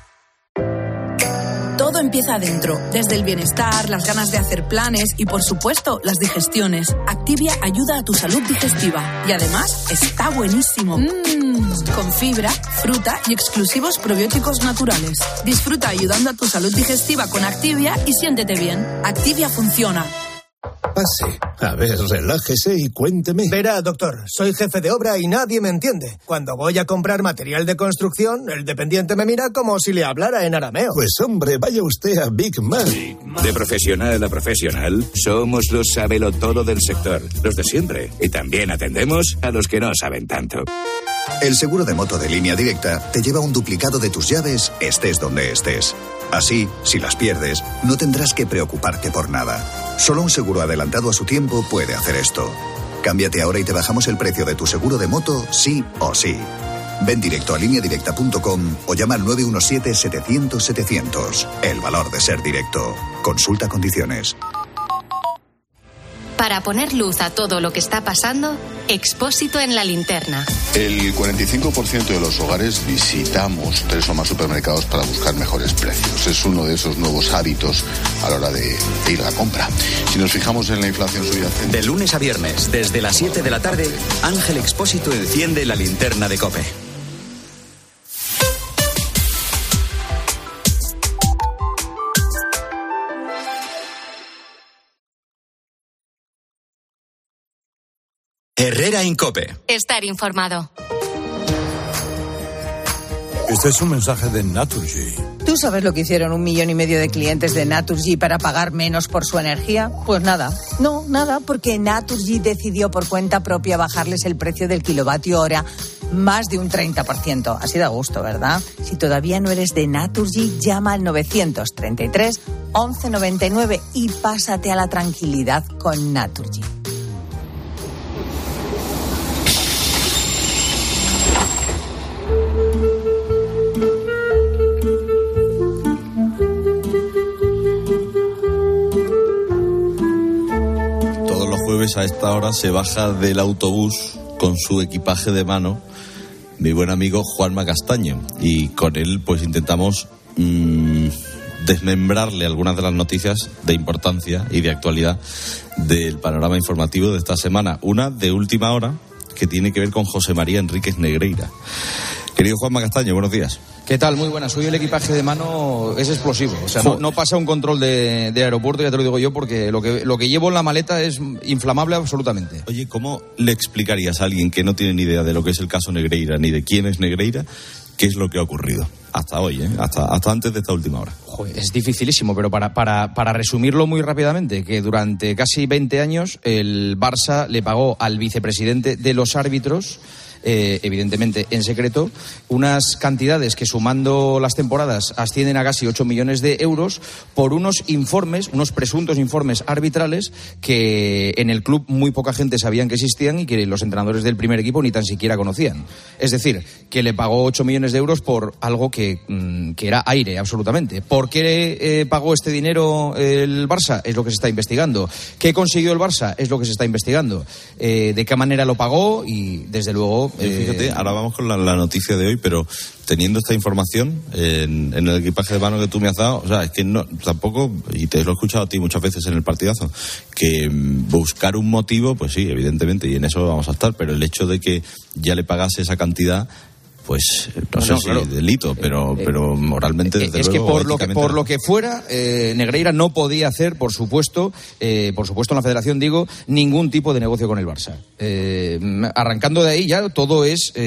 Todo empieza adentro, desde el bienestar, las ganas de hacer planes y, por supuesto, las digestiones. Activia ayuda a tu salud digestiva y además está buenísimo. Con fibra, fruta y exclusivos probióticos naturales. Disfruta ayudando a tu salud digestiva con Activia y siéntete bien. Activia funciona. Pase. A ver, relájese y cuénteme. Verá, doctor, soy jefe de obra y nadie me entiende. Cuando voy a comprar material de construcción, el dependiente me mira como si le hablara en arameo. Pues hombre, vaya usted a Big Man. De profesional a profesional, somos los sabelotodo del sector, los de siempre. Y también atendemos a los que no saben tanto. El seguro de moto de Línea Directa te lleva un duplicado de tus llaves, estés donde estés. Así, si las pierdes, no tendrás que preocuparte por nada. Solo un seguro adelantado a su tiempo puede hacer esto. Cámbiate ahora y te bajamos el precio de tu seguro de moto, sí o sí. Ven directo a lineadirecta.com o llama al 917-700-700. El valor de ser directo. Consulta condiciones. Para poner luz a todo lo que está pasando, Expósito en la linterna. El 45% de los hogares visitamos 3 o más supermercados para buscar mejores precios. Es uno de esos nuevos hábitos a la hora de ir a la compra. Si nos fijamos en la inflación subyacente... De lunes a viernes, desde las 7 de la tarde, Ángel Expósito enciende la linterna de COPE. Herrera en COPE. Estar informado. Este es un mensaje de Naturgy. ¿Tú sabes lo que hicieron 1,5 millones de clientes de Naturgy para pagar menos por su energía? Pues nada. No, nada, porque Naturgy decidió por cuenta propia bajarles el precio del kilovatio hora más de un 30%. Así da gusto, ¿verdad? Si todavía no eres de Naturgy, llama al 933 1199 y pásate a la tranquilidad con Naturgy. A esta hora se baja del autobús con su equipaje de mano mi buen amigo Juanma Castaño, y con él pues intentamos desmembrarle algunas de las noticias de importancia y de actualidad del panorama informativo de esta semana. Una de última hora que tiene que ver con José María Enríquez Negreira. Querido Juanma Castaño, buenos días. ¿Qué tal? Muy buenas. Hoy el equipaje de mano es explosivo. O sea, no pasa un control de aeropuerto, ya te lo digo yo, porque lo que llevo en la maleta es inflamable absolutamente. Oye, ¿cómo le explicarías a alguien que no tiene ni idea de lo que es el caso Negreira, ni de quién es Negreira, qué es lo que ha ocurrido? Hasta hoy, hasta antes de esta última hora. Joder, es dificilísimo, pero para resumirlo muy rápidamente, que durante casi 20 años el Barça le pagó al vicepresidente de los árbitros, evidentemente en secreto, unas cantidades que sumando las temporadas ascienden a casi 8 millones de euros por unos presuntos informes arbitrales que en el club muy poca gente sabían que existían y que los entrenadores del primer equipo ni tan siquiera conocían. Es decir, que le pagó 8 millones de euros por algo que era aire, absolutamente. ¿Por qué pagó este dinero el Barça? Es lo que se está investigando. ¿Qué consiguió el Barça? Es lo que se está investigando. ¿De qué manera lo pagó? Y desde luego... Fíjate, ahora vamos con la noticia de hoy, pero teniendo esta información en el equipaje de mano que tú me has dado, o sea, es que no, tampoco, y te lo he escuchado a ti muchas veces en el partidazo, que buscar un motivo, pues sí, evidentemente, y en eso vamos a estar, pero el hecho de que ya le pagase esa cantidad, pues no sé si es delito, pero moralmente desde es luego, que por lo que fuera, Negreira no podía hacer, por supuesto en la Federación digo, ningún tipo de negocio con el Barça. Arrancando de ahí ya todo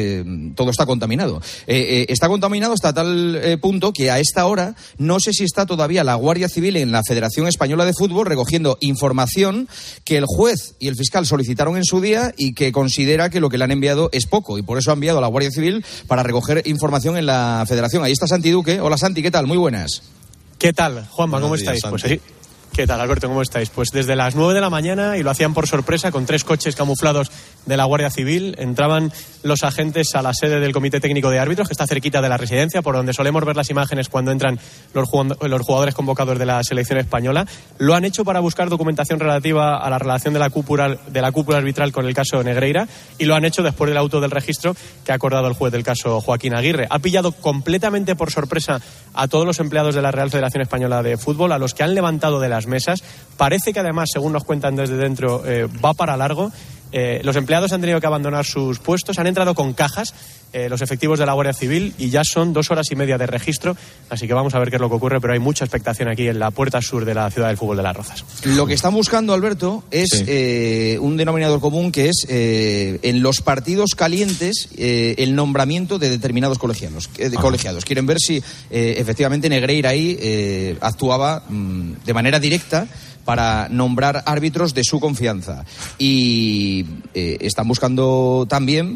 está contaminado. Está contaminado hasta tal punto que a esta hora no sé si está todavía la Guardia Civil en la Federación Española de Fútbol recogiendo información que el juez y el fiscal solicitaron en su día y que considera que lo que le han enviado es poco, y por eso ha enviado a la Guardia Civil para recoger información en la Federación. Ahí está Santi Duque. Hola Santi, ¿qué tal? Muy buenas. ¿Qué tal, Juanma? ¿Cómo estáis? Santi. Pues sí. ¿Qué tal, Alberto? ¿Cómo estáis? Pues desde las 9 de la mañana, y lo hacían por sorpresa, con 3 coches camuflados de la Guardia Civil, entraban los agentes a la sede del Comité Técnico de Árbitros, que está cerquita de la residencia, por donde solemos ver las imágenes cuando entran los jugadores convocados de la selección española. Lo han hecho para buscar documentación relativa a la relación de la cúpula arbitral con el caso Negreira, y lo han hecho después del auto del registro que ha acordado el juez del caso, Joaquín Aguirre. Ha pillado completamente por sorpresa a todos los empleados de la Real Federación Española de Fútbol, a los que han levantado de las mesas. Parece que además, según nos cuentan desde dentro, va para largo. Los empleados han tenido que abandonar sus puestos, han entrado con cajas los efectivos de la Guardia Civil, y ya son 2 horas y media de registro, así que vamos a ver qué es lo que ocurre, pero hay mucha expectación aquí en la puerta sur de la ciudad del fútbol de Las Rozas. Lo que están buscando, Alberto, es un denominador común, que es en los partidos calientes el nombramiento de determinados colegiados. Quieren ver si efectivamente Negreira ahí actuaba de manera directa para nombrar árbitros de su confianza, y están buscando también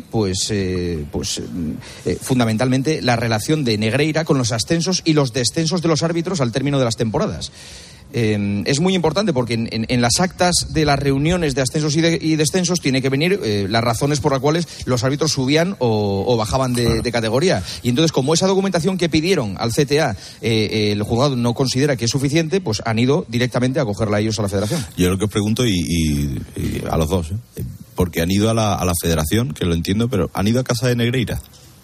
fundamentalmente la relación de Negreira con los ascensos y los descensos de los árbitros al término de las temporadas. Es muy importante porque en las actas de las reuniones de ascensos y descensos tiene que venir las razones por las cuales los árbitros subían o bajaban de categoría. Y entonces, como esa documentación que pidieron al CTA el juzgado no considera que es suficiente, pues han ido directamente a cogerla ellos a la federación. Yo lo que os pregunto, y a los dos, porque han ido a la federación, que lo entiendo, pero ¿han ido a casa de Negreira?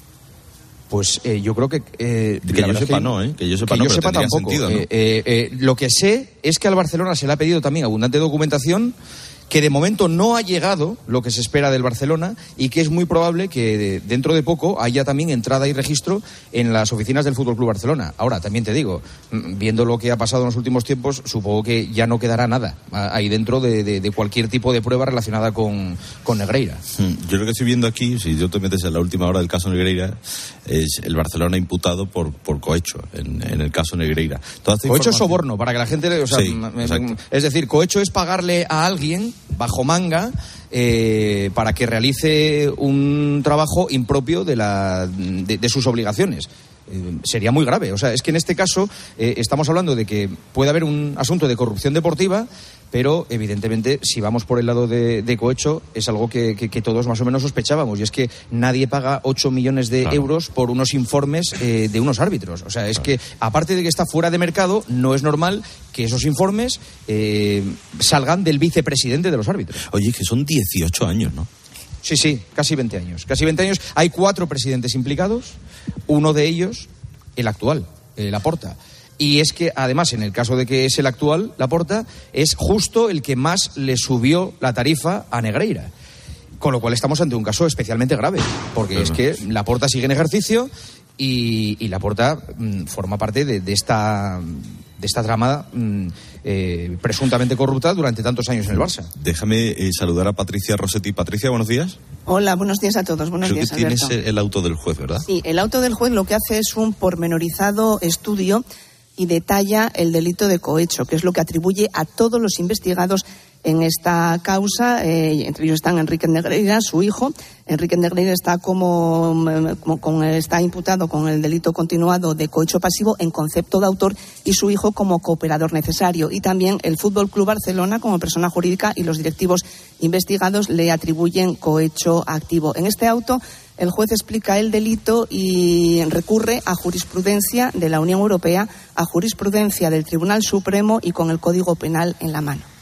Pues yo creo que yo sepa no, que yo sepa tampoco. Sentido, ¿no? Lo que sé es que al Barcelona se le ha pedido también abundante documentación, que de momento no ha llegado lo que se espera del Barcelona, y que es muy probable que dentro de poco haya también entrada y registro en las oficinas del Fútbol Club Barcelona. Ahora, también te digo, viendo lo que ha pasado en los últimos tiempos, supongo que ya no quedará nada ahí dentro de cualquier tipo de prueba relacionada con Negreira. Yo lo que estoy viendo aquí, si yo te metes en la última hora del caso Negreira, es el Barcelona imputado por cohecho en el caso Negreira. Cohecho es soborno, para que la gente... es decir, cohecho es pagarle a alguien bajo manga para que realice un trabajo impropio de sus obligaciones. Sería muy grave. O sea, es que en este caso estamos hablando de que puede haber un asunto de corrupción deportiva, pero evidentemente si vamos por el lado de cohecho es algo que todos más o menos sospechábamos, y es que nadie paga 8 millones de euros por unos informes de unos árbitros. O sea, es que aparte de que está fuera de mercado, no es normal que esos informes salgan del vicepresidente de los árbitros. Oye, que son 18 años, ¿no? Sí, casi 20 años. Casi 20 años. Hay 4 presidentes implicados, uno de ellos, el actual, Laporta. Y es que, además, en el caso de que es el actual, Laporta, es justo el que más le subió la tarifa a Negreira. Con lo cual estamos ante un caso especialmente grave, porque es que Laporta sigue en ejercicio y Laporta forma parte de esta trama presuntamente corrupta durante tantos años en el Barça. Déjame saludar a Patricia Rossetti. Patricia, buenos días. Hola, buenos días a todos. Buenos días, Alberto. Tienes el auto del juez, ¿verdad? Sí, el auto del juez lo que hace es un pormenorizado estudio y detalla el delito de cohecho, que es lo que atribuye a todos los investigados en esta causa. Entre ellos están Enrique Negreira, su hijo. Enrique Negreira está está imputado con el delito continuado de cohecho pasivo en concepto de autor, y su hijo como cooperador necesario. Y también el Fútbol Club Barcelona como persona jurídica, y los directivos investigados le atribuyen cohecho activo. En este auto el juez explica el delito y recurre a jurisprudencia de la Unión Europea, a jurisprudencia del Tribunal Supremo, y con el Código Penal en la mano.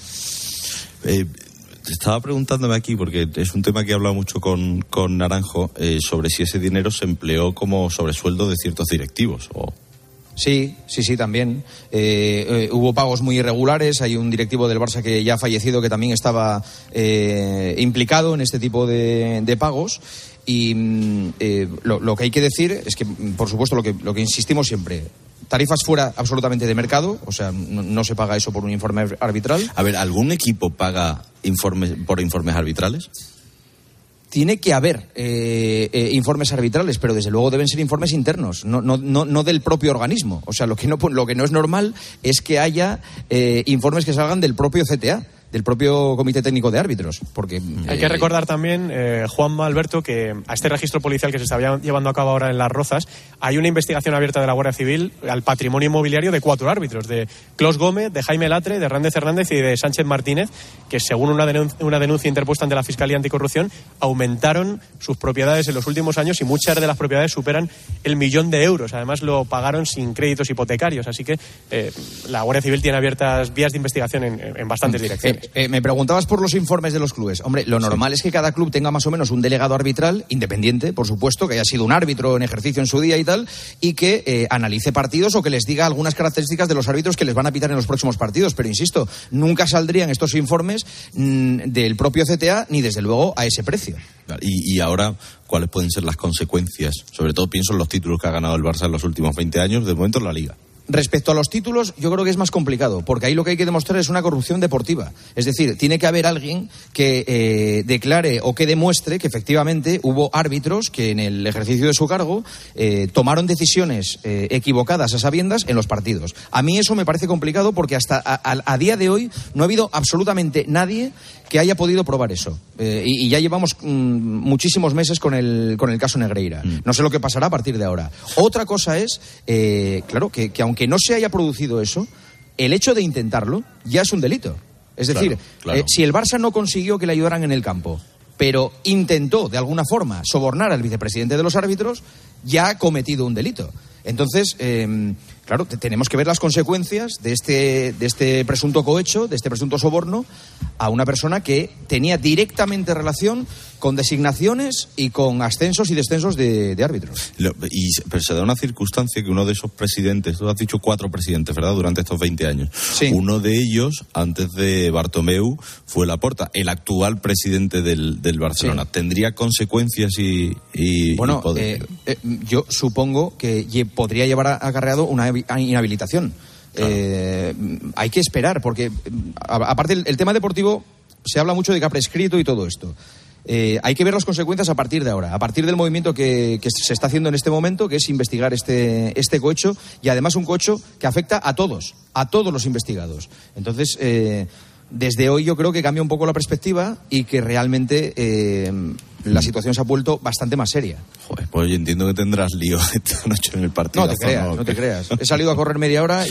Estaba preguntándome aquí, porque es un tema que he hablado mucho con Naranjo, sobre si ese dinero se empleó como sobresueldo de ciertos directivos. Sí, también. Hubo pagos muy irregulares. Hay un directivo del Barça que ya ha fallecido que también estaba implicado en este tipo de pagos. Y lo que hay que decir es que, por supuesto, lo que insistimos siempre, tarifas fuera absolutamente de mercado, o sea, no se paga eso por un informe arbitral. A ver, ¿algún equipo paga por informes arbitrales? Tiene que haber informes arbitrales, pero desde luego deben ser informes internos, no del propio organismo. O sea, lo que no es normal es que haya informes que salgan del propio CTA. del propio Comité Técnico de Árbitros. Porque hay que recordar también, Juanma, Alberto, que a este registro policial que se está llevando a cabo ahora en Las Rozas, hay una investigación abierta de la Guardia Civil al patrimonio inmobiliario de 4 árbitros, de Clos Gómez, de Jaime Latre, de Hernández Hernández y de Sánchez Martínez, que según una denuncia interpuesta ante la Fiscalía Anticorrupción, aumentaron sus propiedades en los últimos años y muchas de las propiedades superan el 1.000.000 de euros. Además, lo pagaron sin créditos hipotecarios. Así que la Guardia Civil tiene abiertas vías de investigación en bastantes direcciones. Me preguntabas por los informes de los clubes. Hombre, lo normal es que cada club tenga más o menos un delegado arbitral, independiente, por supuesto, que haya sido un árbitro en ejercicio en su día y tal, y que analice partidos o que les diga algunas características de los árbitros que les van a pitar en los próximos partidos. Pero insisto, nunca saldrían estos informes del propio CTA ni desde luego a ese precio. Y ahora, ¿cuáles pueden ser las consecuencias? Sobre todo pienso en los títulos que ha ganado el Barça en los últimos 20 años, de momento en la Liga. Respecto a los títulos, yo creo que es más complicado, porque ahí lo que hay que demostrar es una corrupción deportiva. Es decir, tiene que haber alguien que declare o que demuestre que efectivamente hubo árbitros que en el ejercicio de su cargo tomaron decisiones equivocadas a sabiendas en los partidos. A mí eso me parece complicado porque hasta a día de hoy no ha habido absolutamente nadie que haya podido probar eso. Y ya llevamos muchísimos meses con el caso Negreira. No sé lo que pasará a partir de ahora. Otra cosa es, claro, que aunque no se haya producido eso, el hecho de intentarlo ya es un delito. Es decir, claro. Si el Barça no consiguió que le ayudaran en el campo, pero intentó de alguna forma sobornar al vicepresidente de los árbitros, ya ha cometido un delito. Entonces, claro, tenemos que ver las consecuencias de este presunto cohecho, de este presunto soborno, a una persona que tenía directamente relación con designaciones y con ascensos y descensos de árbitros. Pero se da una circunstancia que uno de esos presidentes, tú has dicho 4 presidentes, ¿verdad?, durante estos 20 años. Sí. Uno de ellos, antes de Bartomeu, fue Laporta, el actual presidente del Barcelona. Sí. ¿Tendría consecuencias y bueno, yo supongo que podría llevar acarreado una inhabilitación. Claro. Hay que esperar, porque aparte el tema deportivo se habla mucho de que ha prescrito y todo esto. Hay que ver las consecuencias a partir de ahora, a partir del movimiento que se está haciendo en este momento, que es investigar este cohecho, y además un cohecho que afecta a todos los investigados. Entonces, desde hoy yo creo que cambia un poco la perspectiva y que realmente la situación se ha vuelto bastante más seria. Joder, pues yo entiendo que tendrás lío esta noche en el partido. No te creas. He salido a correr media hora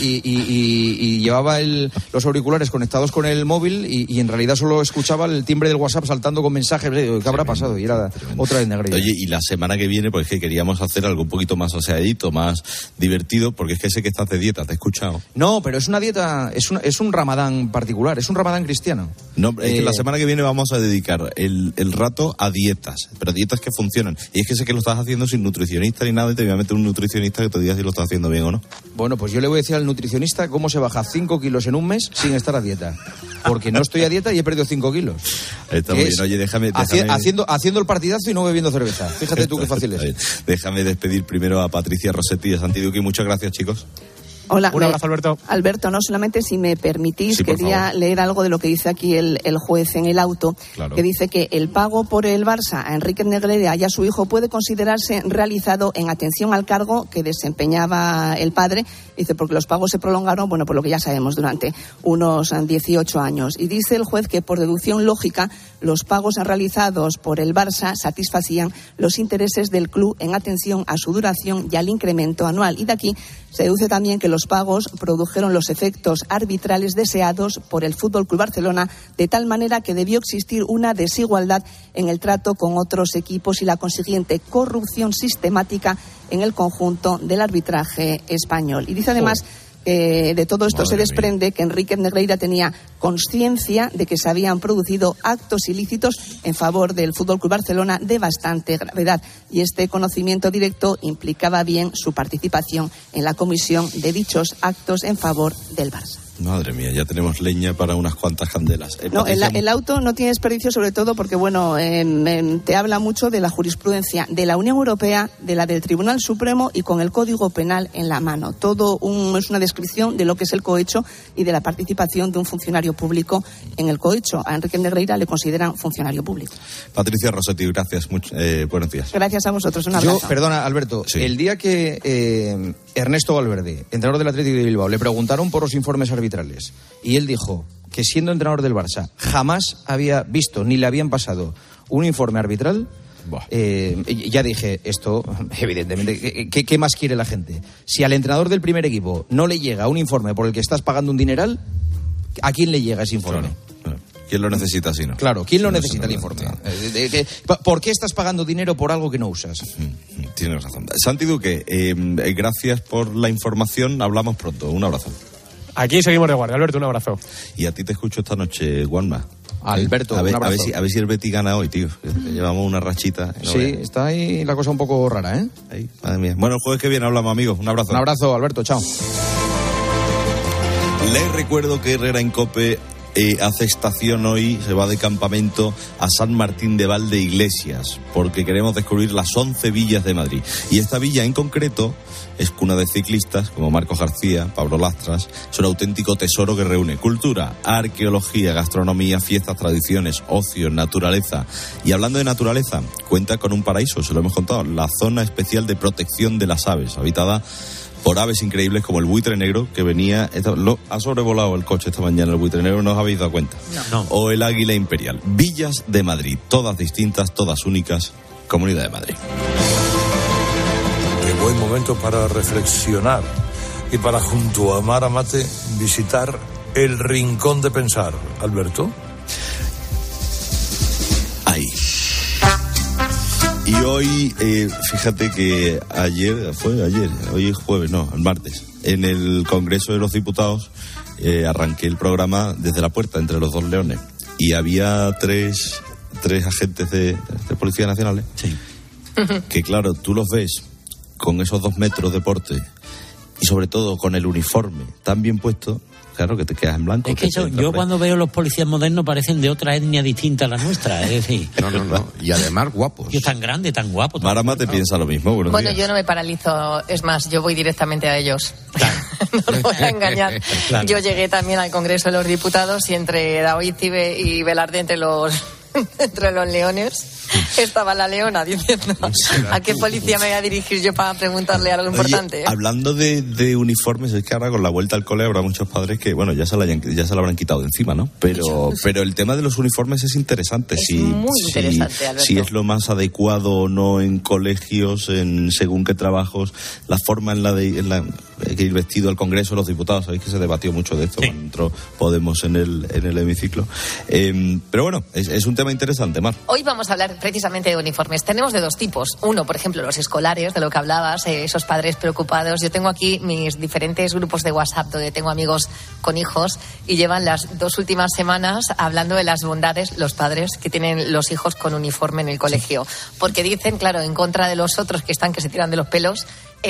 y llevaba los auriculares conectados con el móvil y en realidad solo escuchaba el timbre del WhatsApp saltando con mensajes. ¿Qué habrá pasado? Y era otra vez Negreira. Oye, y la semana que viene, pues es que queríamos hacer algo un poquito más aseadito, más divertido, porque es que sé que estás de dieta, te he escuchado. No, pero es una dieta, es un ramadán particular, es un ramadán cristiano. No, es que la semana que viene vamos a dedicar el rato a dietas, pero dietas que funcionan. Y es que sé que lo estás haciendo sin nutricionista ni nada, y te voy a meter un nutricionista que te diga si lo estás haciendo bien o no. Bueno, pues yo le voy a decir al nutricionista cómo se baja 5 kilos en un mes sin estar a dieta. Porque no estoy a dieta y he perdido 5 kilos. Está muy bien. Oye, déjame... Haciendo el partidazo y no bebiendo cerveza. Fíjate tú qué fácil es. Déjame despedir primero a Patricia Rossetti y a Santi Duque. Muchas gracias, chicos. Hola. Un abrazo, Alberto. Alberto, no solamente, si me permitís, sí, quería leer algo de lo que dice aquí el juez en el auto, claro, que dice que el pago por el Barça a Enrique Negreira y a su hijo puede considerarse realizado en atención al cargo que desempeñaba el padre. Dice, porque los pagos se prolongaron, bueno, por lo que ya sabemos, durante unos 18 años. Y dice el juez que, por deducción lógica, los pagos realizados por el Barça satisfacían los intereses del club en atención a su duración y al incremento anual. Y de aquí se deduce también que los pagos produjeron los efectos arbitrales deseados por el Fútbol Club Barcelona, de tal manera que debió existir una desigualdad en el trato con otros equipos y la consiguiente corrupción sistemática en el conjunto del arbitraje español. Y dice además de todo esto se desprende que Enrique Negreira tenía consciencia de que se habían producido actos ilícitos en favor del Fútbol Club Barcelona de bastante gravedad, y este conocimiento directo implicaba bien su participación en la comisión de dichos actos en favor del Barça. Madre mía, ya tenemos leña para unas cuantas candelas. No, el auto no tiene desperdicio, sobre todo porque, bueno, te habla mucho de la jurisprudencia de la Unión Europea, de la del Tribunal Supremo y con el Código Penal en la mano. Es una descripción de lo que es el cohecho y de la participación de un funcionario público en el cohecho. A Enrique Negreira le consideran funcionario público. Patricia Rossetti, gracias. Buenos días. Gracias a vosotros. Un abrazo. Perdona, Alberto. Sí. El día que Ernesto Valverde, entrenador del Athletic de Bilbao, le preguntaron por los informes arbitrales y él dijo que siendo entrenador del Barça jamás había visto ni le habían pasado un informe arbitral, ya dije, esto, evidentemente, ¿qué más quiere la gente? Si al entrenador del primer equipo no le llega un informe por el que estás pagando un dineral, ¿a quién le llega ese informe? Claro. ¿Quién lo necesita si no? Claro, ¿quién lo necesita el informe? ¿Por qué estás pagando dinero por algo que no usas? Tienes razón. Santi Duque, gracias por la información. Hablamos pronto. Un abrazo. Aquí seguimos de guardia. Alberto, un abrazo. Y a ti te escucho esta noche, Juanma. Alberto, a ver si el Betis gana hoy, tío. Llevamos una rachita. Sí, está ahí la cosa un poco rara, ¿eh? Ahí, madre mía. Bueno, el jueves que viene hablamos, amigos. Un abrazo. Un abrazo, Alberto. Chao. Les recuerdo que Herrera en COPE hace estación hoy, se va de campamento a San Martín de Valdeiglesias, porque queremos descubrir las 11 villas de Madrid. Y esta villa en concreto es cuna de ciclistas como Marcos García, Pablo Lastras. Es un auténtico tesoro que reúne cultura, arqueología, gastronomía, fiestas, tradiciones, ocio, naturaleza. Y hablando de naturaleza, cuenta con un paraíso, se lo hemos contado, la zona especial de protección de las aves, habitada por aves increíbles como el buitre negro, que venía, ha sobrevolado el coche esta mañana el buitre negro, ¿no os habéis dado cuenta? No. O el águila imperial. Villas de Madrid, todas distintas, todas únicas. Comunidad de Madrid. Qué buen momento para reflexionar y para, junto a Mar Amate, visitar el rincón de pensar. Alberto. Ahí. Y hoy, fíjate que hoy es jueves, no, el martes, en el Congreso de los Diputados arranqué el programa desde la puerta, entre los dos leones, y había tres agentes de Policía Nacional, sí, que claro, tú los ves con esos 2 metros de porte y sobre todo con el uniforme tan bien puesto. Claro que te quedas en blanco. Es que yo cuando veo los policías modernos parecen de otra etnia distinta a la nuestra, es decir... No. Y además guapos. Y tan grande, tan guapo. Marama te piensa lo mismo. Bueno, yo no me paralizo, es más, yo voy directamente a ellos. Claro. No los voy a engañar. Claro. Yo llegué también al Congreso de los Diputados y entre David y Velarde, entre los leones, estaba la leona diciendo ¿a qué policía me voy a dirigir yo para preguntarle algo importante? Oye, hablando de uniformes, es que ahora con la vuelta al cole habrá muchos padres que, bueno, ya se la habrán quitado de encima, ¿no? Pero el tema de los uniformes es interesante. Es muy interesante, Alberto. Si es lo más adecuado o no en colegios, en según qué trabajos, la forma en la de ir vestido al Congreso de los Diputados. Sabéis que se debatió mucho de esto cuando entró Podemos en el hemiciclo. Pero bueno, es un tema interesante, Mar. Hoy vamos a hablar precisamente de uniformes. Tenemos de 2 tipos. Uno, por ejemplo, los escolares, de lo que hablabas, esos padres preocupados. Yo tengo aquí mis diferentes grupos de WhatsApp donde tengo amigos con hijos y llevan las 2 últimas semanas hablando de las bondades, los padres, que tienen los hijos con uniforme en el colegio. Porque dicen, claro, en contra de los otros que se tiran de los pelos,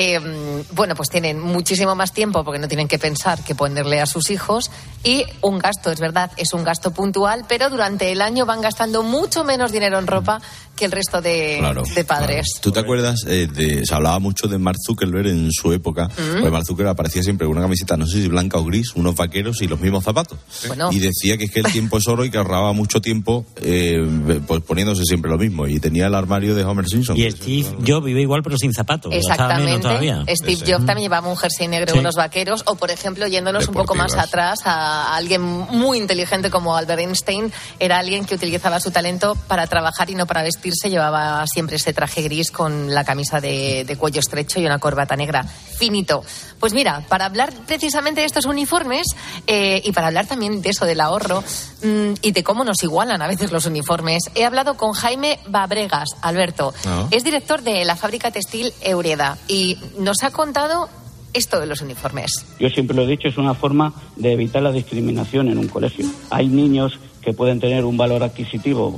bueno, pues tienen muchísimo más tiempo porque no tienen que pensar que ponerle a sus hijos, y un gasto, es verdad, es un gasto puntual, pero durante el año van gastando mucho menos dinero en ropa que el resto de padres. Claro. ¿Tú te acuerdas? Se hablaba mucho de Mark Zuckerberg en su época. Pues Mark Zuckerberg aparecía siempre con una camiseta, no sé si blanca o gris, unos vaqueros y los mismos zapatos. Bueno. Y decía que es que el tiempo es oro y que ahorraba mucho tiempo pues poniéndose siempre lo mismo. Y tenía el armario de Homer Simpson. Y Steve Jobs vive igual pero sin zapatos. Exactamente. Steve Jobs también llevaba un jersey negro y unos vaqueros. O, por ejemplo, yéndonos un poco más atrás, a alguien muy inteligente como Albert Einstein, era alguien que utilizaba su talento para trabajar y no para vestirse. Llevaba siempre ese traje gris con la camisa de cuello estrecho y una corbata negra. Finito. Pues mira, para hablar precisamente de estos uniformes y para hablar también de eso del ahorro y de cómo nos igualan a veces los uniformes, he hablado con Jaime Babregas, Alberto. Es director de la fábrica textil Eureda y nos ha contado esto de los uniformes. Yo siempre lo he dicho, es una forma de evitar la discriminación en un colegio. Hay niños que pueden tener un valor adquisitivo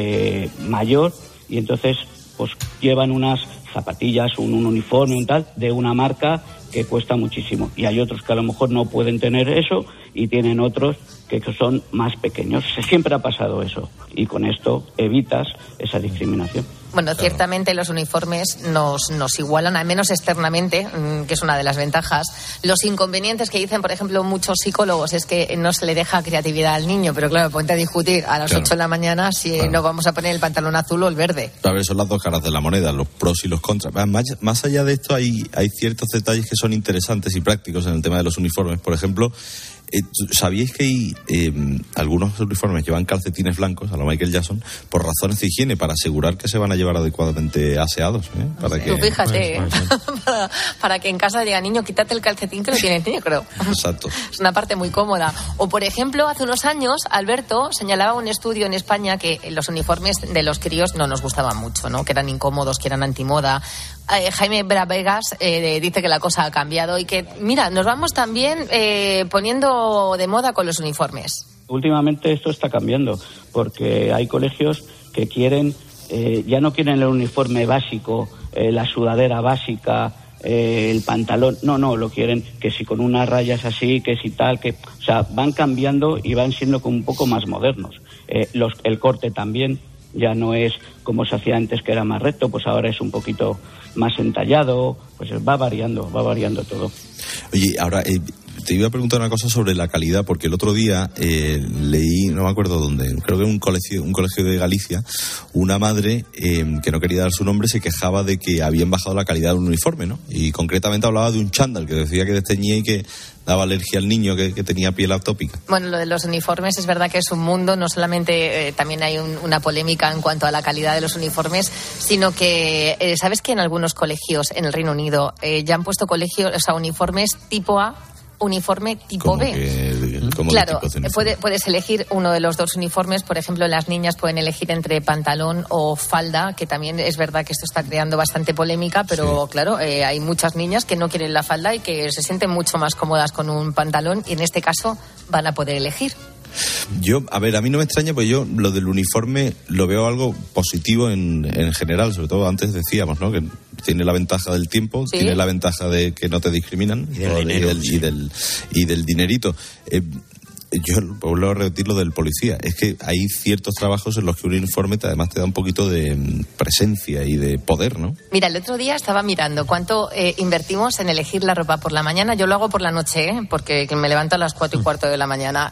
mayor y entonces pues llevan unas zapatillas, un uniforme, un tal, de una marca que cuesta muchísimo. Y hay otros que a lo mejor no pueden tener eso y tienen otros que son más pequeños. Siempre ha pasado eso. Y con esto evitas esa discriminación. Bueno, ciertamente los uniformes nos igualan, al menos externamente, que es una de las ventajas. Los inconvenientes que dicen, por ejemplo, muchos psicólogos es que no se le deja creatividad al niño, pero claro, ponte a discutir a las 8 de la mañana si nos vamos a poner el pantalón azul o el verde. A ver, son las dos caras de la moneda, los pros y los contras. Más allá de esto hay ciertos detalles que son interesantes y prácticos en el tema de los uniformes. Por ejemplo, ¿Sabíais que hay algunos uniformes llevan calcetines blancos a lo Michael Jackson por razones de higiene, para asegurar que se van a llevar adecuadamente aseados? Para que, tú fíjate, para que en casa diga, niño, quítate el calcetín que lo tienes negro. Exacto. Es una parte muy cómoda. O, por ejemplo, hace unos años, Alberto señalaba un estudio en España que los uniformes de los críos no nos gustaban mucho, ¿no? Que eran incómodos, que eran antimoda. Jaime Bravegas dice que la cosa ha cambiado y que, mira, nos vamos también poniendo de moda con los uniformes. Últimamente esto está cambiando, porque hay colegios que quieren, ya no quieren el uniforme básico, la sudadera básica, el pantalón, no, lo quieren que si con unas rayas así, que si tal, que, o sea, van cambiando y van siendo como un poco más modernos. El corte también ya no es como se hacía antes, que era más recto, pues ahora es un poquito más entallado, pues va variando todo. Oye, ahora te iba a preguntar una cosa sobre la calidad, porque el otro día leí, no me acuerdo dónde, creo que en un colegio de Galicia, una madre que no quería dar su nombre se quejaba de que habían bajado la calidad de un uniforme, ¿no? Y concretamente hablaba de un chándal que decía que desteñía y que daba alergia al niño que tenía piel atópica. Bueno, lo de los uniformes es verdad que es un mundo, no solamente también hay una polémica en cuanto a la calidad de los uniformes, sino que, ¿sabes que en algunos colegios en el Reino Unido ya han puesto uniformes tipo A, uniforme tipo B? Claro, puedes elegir uno de los dos uniformes. Por ejemplo, las niñas pueden elegir entre pantalón o falda, que también es verdad que esto está creando bastante polémica, pero sí. Claro, hay muchas niñas que no quieren la falda y que se sienten mucho más cómodas con un pantalón, y en este caso van a poder elegir. A mí no me extraña, pues yo lo del uniforme lo veo algo positivo en general, sobre todo antes decíamos, ¿no? Que tiene la ventaja del tiempo, ¿sí? Tiene la ventaja de que no te discriminan y del dinerito. Yo vuelvo a repetir lo del policía. Es que hay ciertos trabajos en los que un uniforme además te da un poquito de presencia y de poder, ¿no? Mira, el otro día estaba mirando cuánto invertimos en elegir la ropa por la mañana. Yo lo hago por la noche, porque me levanto a las 4:15 de la mañana.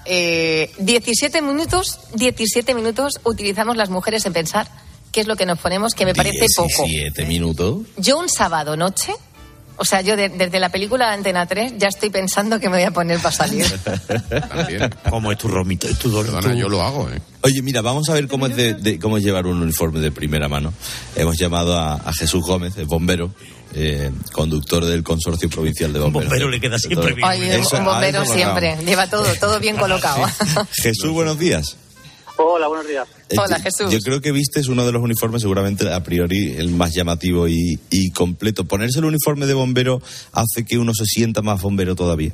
17 minutos utilizamos las mujeres en pensar qué es lo que nos ponemos, que me parece poco. 17 minutos. Yo un sábado noche... O sea, yo desde la película de Antena 3 ya estoy pensando que me voy a poner para salir. También. ¿Cómo es tu romito? Yo lo hago, Oye, mira, vamos a ver cómo es cómo es llevar un uniforme de primera mano. Hemos llamado a Jesús Gómez, el bombero, conductor del Consorcio Provincial de Bomberos. Un bombero le queda siempre bien. Ay, un bombero siempre, lleva todo bien colocado. Sí. Jesús, buenos días. Hola, buenos días. Hola, Jesús. Yo creo que vistes uno de los uniformes, seguramente a priori el más llamativo y completo. Ponerse el uniforme de bombero hace que uno se sienta más bombero todavía.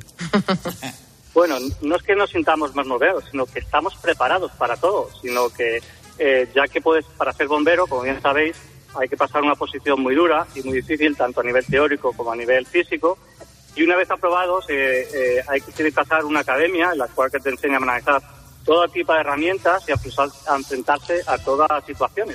Bueno, no es que nos sintamos más bomberos, sino que estamos preparados para todo, sino que ya que para ser bombero, como bien sabéis, hay que pasar una posición muy dura y muy difícil, tanto a nivel teórico como a nivel físico, y una vez aprobados hay que pasar una academia en la cual te enseñan a manejar todo tipo de herramientas y a enfrentarse a todas las situaciones.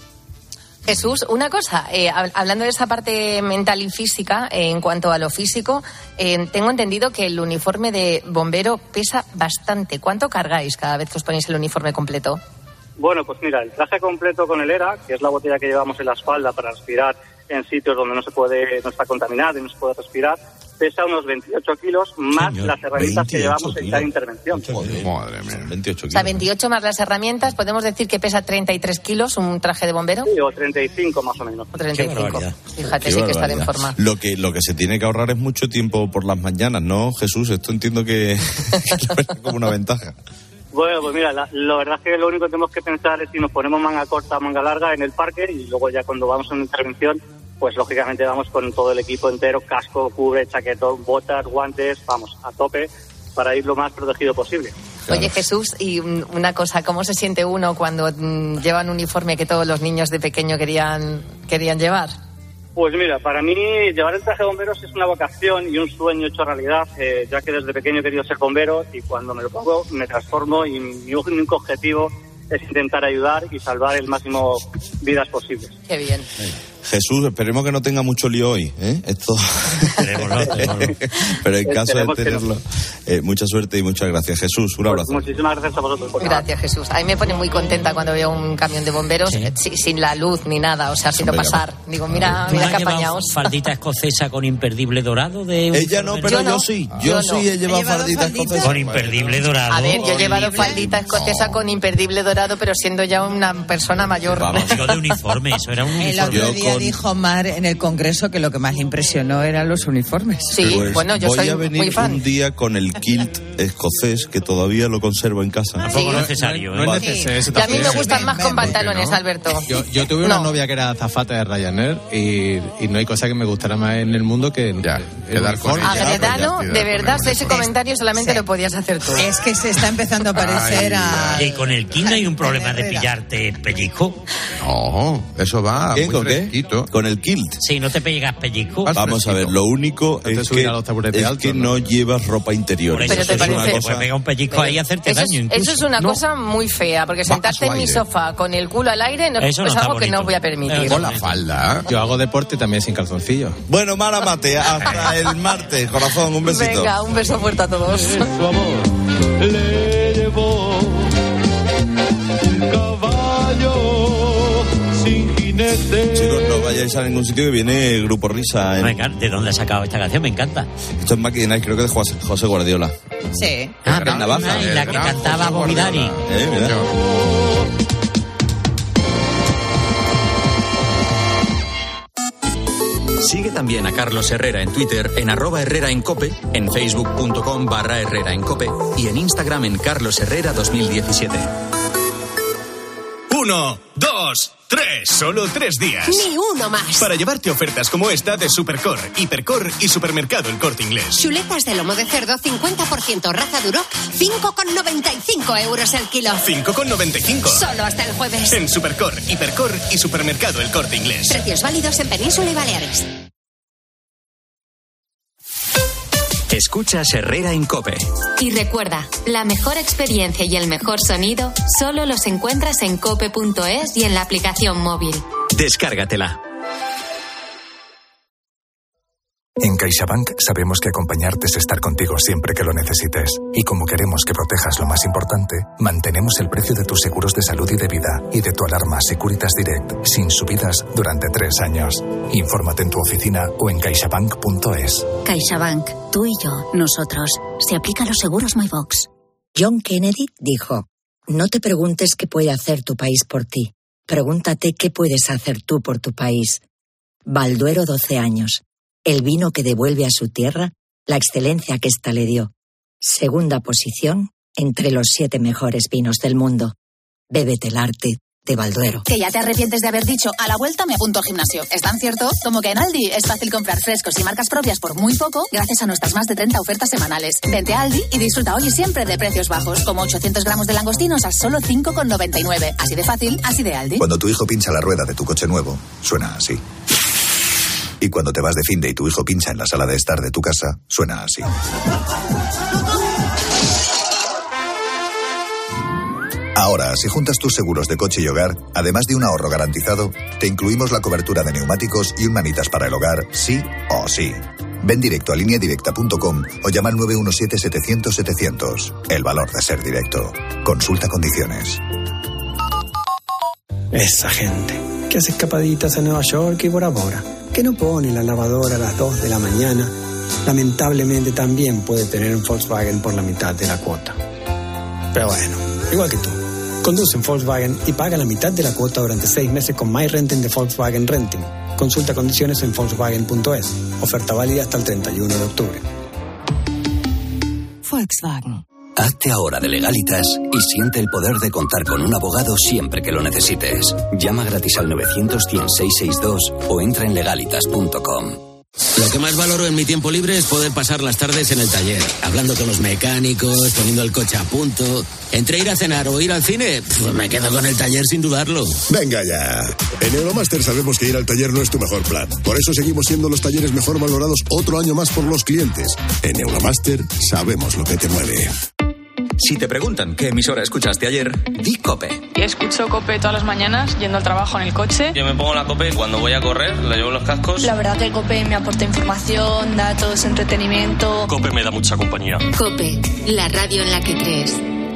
Jesús, una cosa, hablando de esa parte mental y física, en cuanto a lo físico, tengo entendido que el uniforme de bombero pesa bastante. ¿Cuánto cargáis cada vez que os ponéis el uniforme completo? Bueno, pues mira, el traje completo con el ERA, que es la botella que llevamos en la espalda para respirar en sitios donde no está contaminado y no se puede respirar, pesa unos 28 kilos más las herramientas que llevamos en cada intervención. Madre mía, 28 kilos. O sea, 28 más las herramientas, ¿podemos decir que pesa 33 kilos un traje de bombero? Sí, o 35 más o menos. O 35. Fíjate, sí que estar en forma. Lo que se tiene que ahorrar es mucho tiempo por las mañanas, ¿no, Jesús? Esto entiendo que es como una ventaja. Bueno, pues mira, la verdad es que lo único que tenemos que pensar es si nos ponemos manga corta, manga larga en el parque, y luego ya cuando vamos a una intervención, pues lógicamente vamos con todo el equipo entero, casco, cubre, chaquetón, botas, guantes, vamos, a tope para ir lo más protegido posible. Claro. Oye, Jesús, y una cosa, ¿cómo se siente uno cuando lleva un uniforme que todos los niños de pequeño querían llevar? Pues mira, para mí llevar el traje de bomberos es una vocación y un sueño hecho realidad, ya que desde pequeño he querido ser bombero y cuando me lo pongo me transformo y mi único objetivo es intentar ayudar y salvar el máximo vidas posibles. Qué bien. Jesús, esperemos que no tenga mucho lío hoy, ¿eh? Esto... Pero en caso de tenerlo, mucha suerte y muchas gracias. Jesús, un abrazo. Muchísimas gracias a vosotros. Gracias, Jesús. A mí me pone muy contenta cuando veo un camión de bomberos sin la luz ni nada, o sea, sin pasar. Digo, mira qué apañados. ¿Faldita escocesa con imperdible dorado? Ella no, pero yo sí. Yo sí he llevado faldita escocesa. Con imperdible dorado. A ver, yo he llevado faldita escocesa con imperdible dorado, pero siendo ya una persona mayor. Vamos, digo de uniforme, eso era un uniforme. El otro día dijo Mar en el Congreso que lo que más le impresionó eran los uniformes. Sí, pues, bueno, yo soy muy fan. Voy a venir un día con el kilt escocés, que todavía lo conservo en casa. Tampoco necesario. No es necesario. Y a mí me gustan más con pantalones, Alberto. Yo tuve una novia que era azafata de Ryanair y no hay cosa que me gustara más en el mundo que quedar con ella. Agredano, de verdad, ese comentario solamente lo podías hacer tú. Es que se está empezando a parecer a... ¿Y con el kilt no hay un problema de pillarte pellizco? No, eso va muy fresquito. ¿Con el kilt? Sí, no te pegas pellizco. Vamos a ver, lo único es que no llevas ropa interior. Por eso te parece... Te puedes pegar un pellizco ahí y hacerte daño incluso. Eso es una cosa muy fea, porque sentarte en mi sofá con el culo al aire es algo que no voy a permitir. Con la falda. Yo hago deporte también sin calzoncillo. Bueno, Mara Mate, hasta el martes, corazón, un besito. Venga, un beso fuerte a todos. Su amor le llevó un caballo sin jinete. Chicos, no vayáis a ningún sitio que viene Grupo Risa. ¿De dónde ha sacado esta canción? Me encanta. Esto es Máquina, creo que de José Guardiola. Sí. Navaja. Y la que cantaba Bobidari. Sigue también a Carlos Herrera en Twitter en @HerreraEnCope, en facebook.com/HerreraEnCope y en Instagram en carlosherrera2017. 1, 2, 3, solo 3 días. Ni uno más. Para llevarte ofertas como esta de Supercor, Hipercor y Supermercado El Corte Inglés. Chuletas de lomo de cerdo 50% raza Duroc, 5,95 € el kilo. 5,95. Solo hasta el jueves. En Supercor, Hipercor y Supermercado El Corte Inglés. Precios válidos en Península y Baleares. Escuchas Herrera en COPE. Y recuerda, la mejor experiencia y el mejor sonido solo los encuentras en cope.es y en la aplicación móvil. Descárgatela. En CaixaBank sabemos que acompañarte es estar contigo siempre que lo necesites. Y como queremos que protejas lo más importante, mantenemos el precio de tus seguros de salud y de vida y de tu alarma Securitas Direct sin subidas durante 3 años. Infórmate en tu oficina o en caixabank.es. CaixaBank, tú y yo, nosotros. Se aplican los seguros MyBox. John Kennedy dijo: no te preguntes qué puede hacer tu país por ti. Pregúntate qué puedes hacer tú por tu país. Balduero 12 años. El vino que devuelve a su tierra la excelencia que ésta le dio. Segunda posición entre los 7 mejores vinos del mundo. Bébete el arte de Balduero. Que ya te arrepientes de haber dicho: a la vuelta me apunto al gimnasio. ¿Es tan cierto? Como que en Aldi es fácil comprar frescos y marcas propias por muy poco gracias a nuestras más de 30 ofertas semanales. Vente a Aldi y disfruta hoy y siempre de precios bajos, como 800 gramos de langostinos a solo 5,99. Así de fácil, así de Aldi. Cuando tu hijo pincha la rueda de tu coche nuevo, suena así. Y cuando te vas de finde y tu hijo pincha en la sala de estar de tu casa, suena así. Ahora, si juntas tus seguros de coche y hogar, además de un ahorro garantizado, te incluimos la cobertura de neumáticos y un manitas para el hogar, sí o sí. Ven directo a lineadirecta.com o llama al 917-700-700. El valor de ser directo. Consulta condiciones. Esa gente que hace escapaditas a Nueva York y Bora Bora, que no pone la lavadora a las 2 de la mañana, lamentablemente también puede tener un Volkswagen por la mitad de la cuota. Pero bueno, igual que tú, conduce en Volkswagen y paga la mitad de la cuota durante 6 meses con MyRenting de Volkswagen Renting. Consulta condiciones en Volkswagen.es. Oferta válida hasta el 31 de octubre. Volkswagen. Hazte ahora de Legalitas y siente el poder de contar con un abogado siempre que lo necesites. Llama gratis al 900-100-662 o entra en legalitas.com. Lo que más valoro en mi tiempo libre es poder pasar las tardes en el taller, hablando con los mecánicos, poniendo el coche a punto. Entre ir a cenar o ir al cine, me quedo con el taller sin dudarlo. Venga ya. En Euromaster sabemos que ir al taller no es tu mejor plan. Por eso seguimos siendo los talleres mejor valorados otro año más por los clientes. En Euromaster sabemos lo que te mueve. Si te preguntan qué emisora escuchaste ayer, di COPE. Escucho COPE todas las mañanas yendo al trabajo en el coche. Yo me pongo la COPE cuando voy a correr, le llevo los cascos. La verdad que COPE me aporta información, datos, entretenimiento. COPE me da mucha compañía. COPE, la radio en la que crees.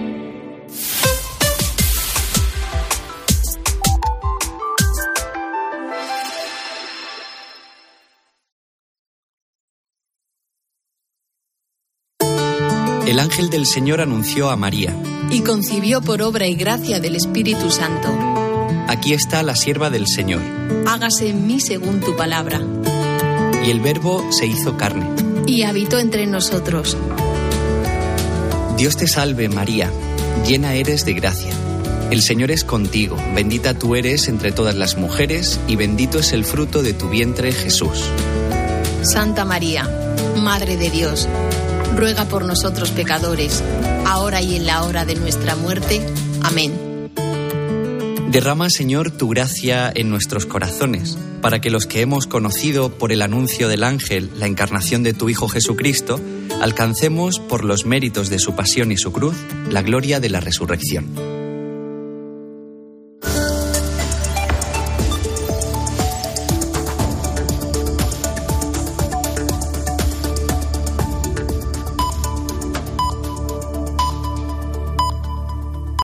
El ángel del Señor anunció a María. Y concibió por obra y gracia del Espíritu Santo. Aquí está la sierva del Señor. Hágase en mí según tu palabra. Y el Verbo se hizo carne. Y habitó entre nosotros. Dios te salve, María, llena eres de gracia. El Señor es contigo, bendita tú eres entre todas las mujeres, y bendito es el fruto de tu vientre, Jesús. Santa María, Madre de Dios, ruega por nosotros pecadores, ahora y en la hora de nuestra muerte. Amén. Derrama, Señor, tu gracia en nuestros corazones, para que los que hemos conocido por el anuncio del ángel la encarnación de tu Hijo Jesucristo, alcancemos, por los méritos de su pasión y su cruz, la gloria de la resurrección.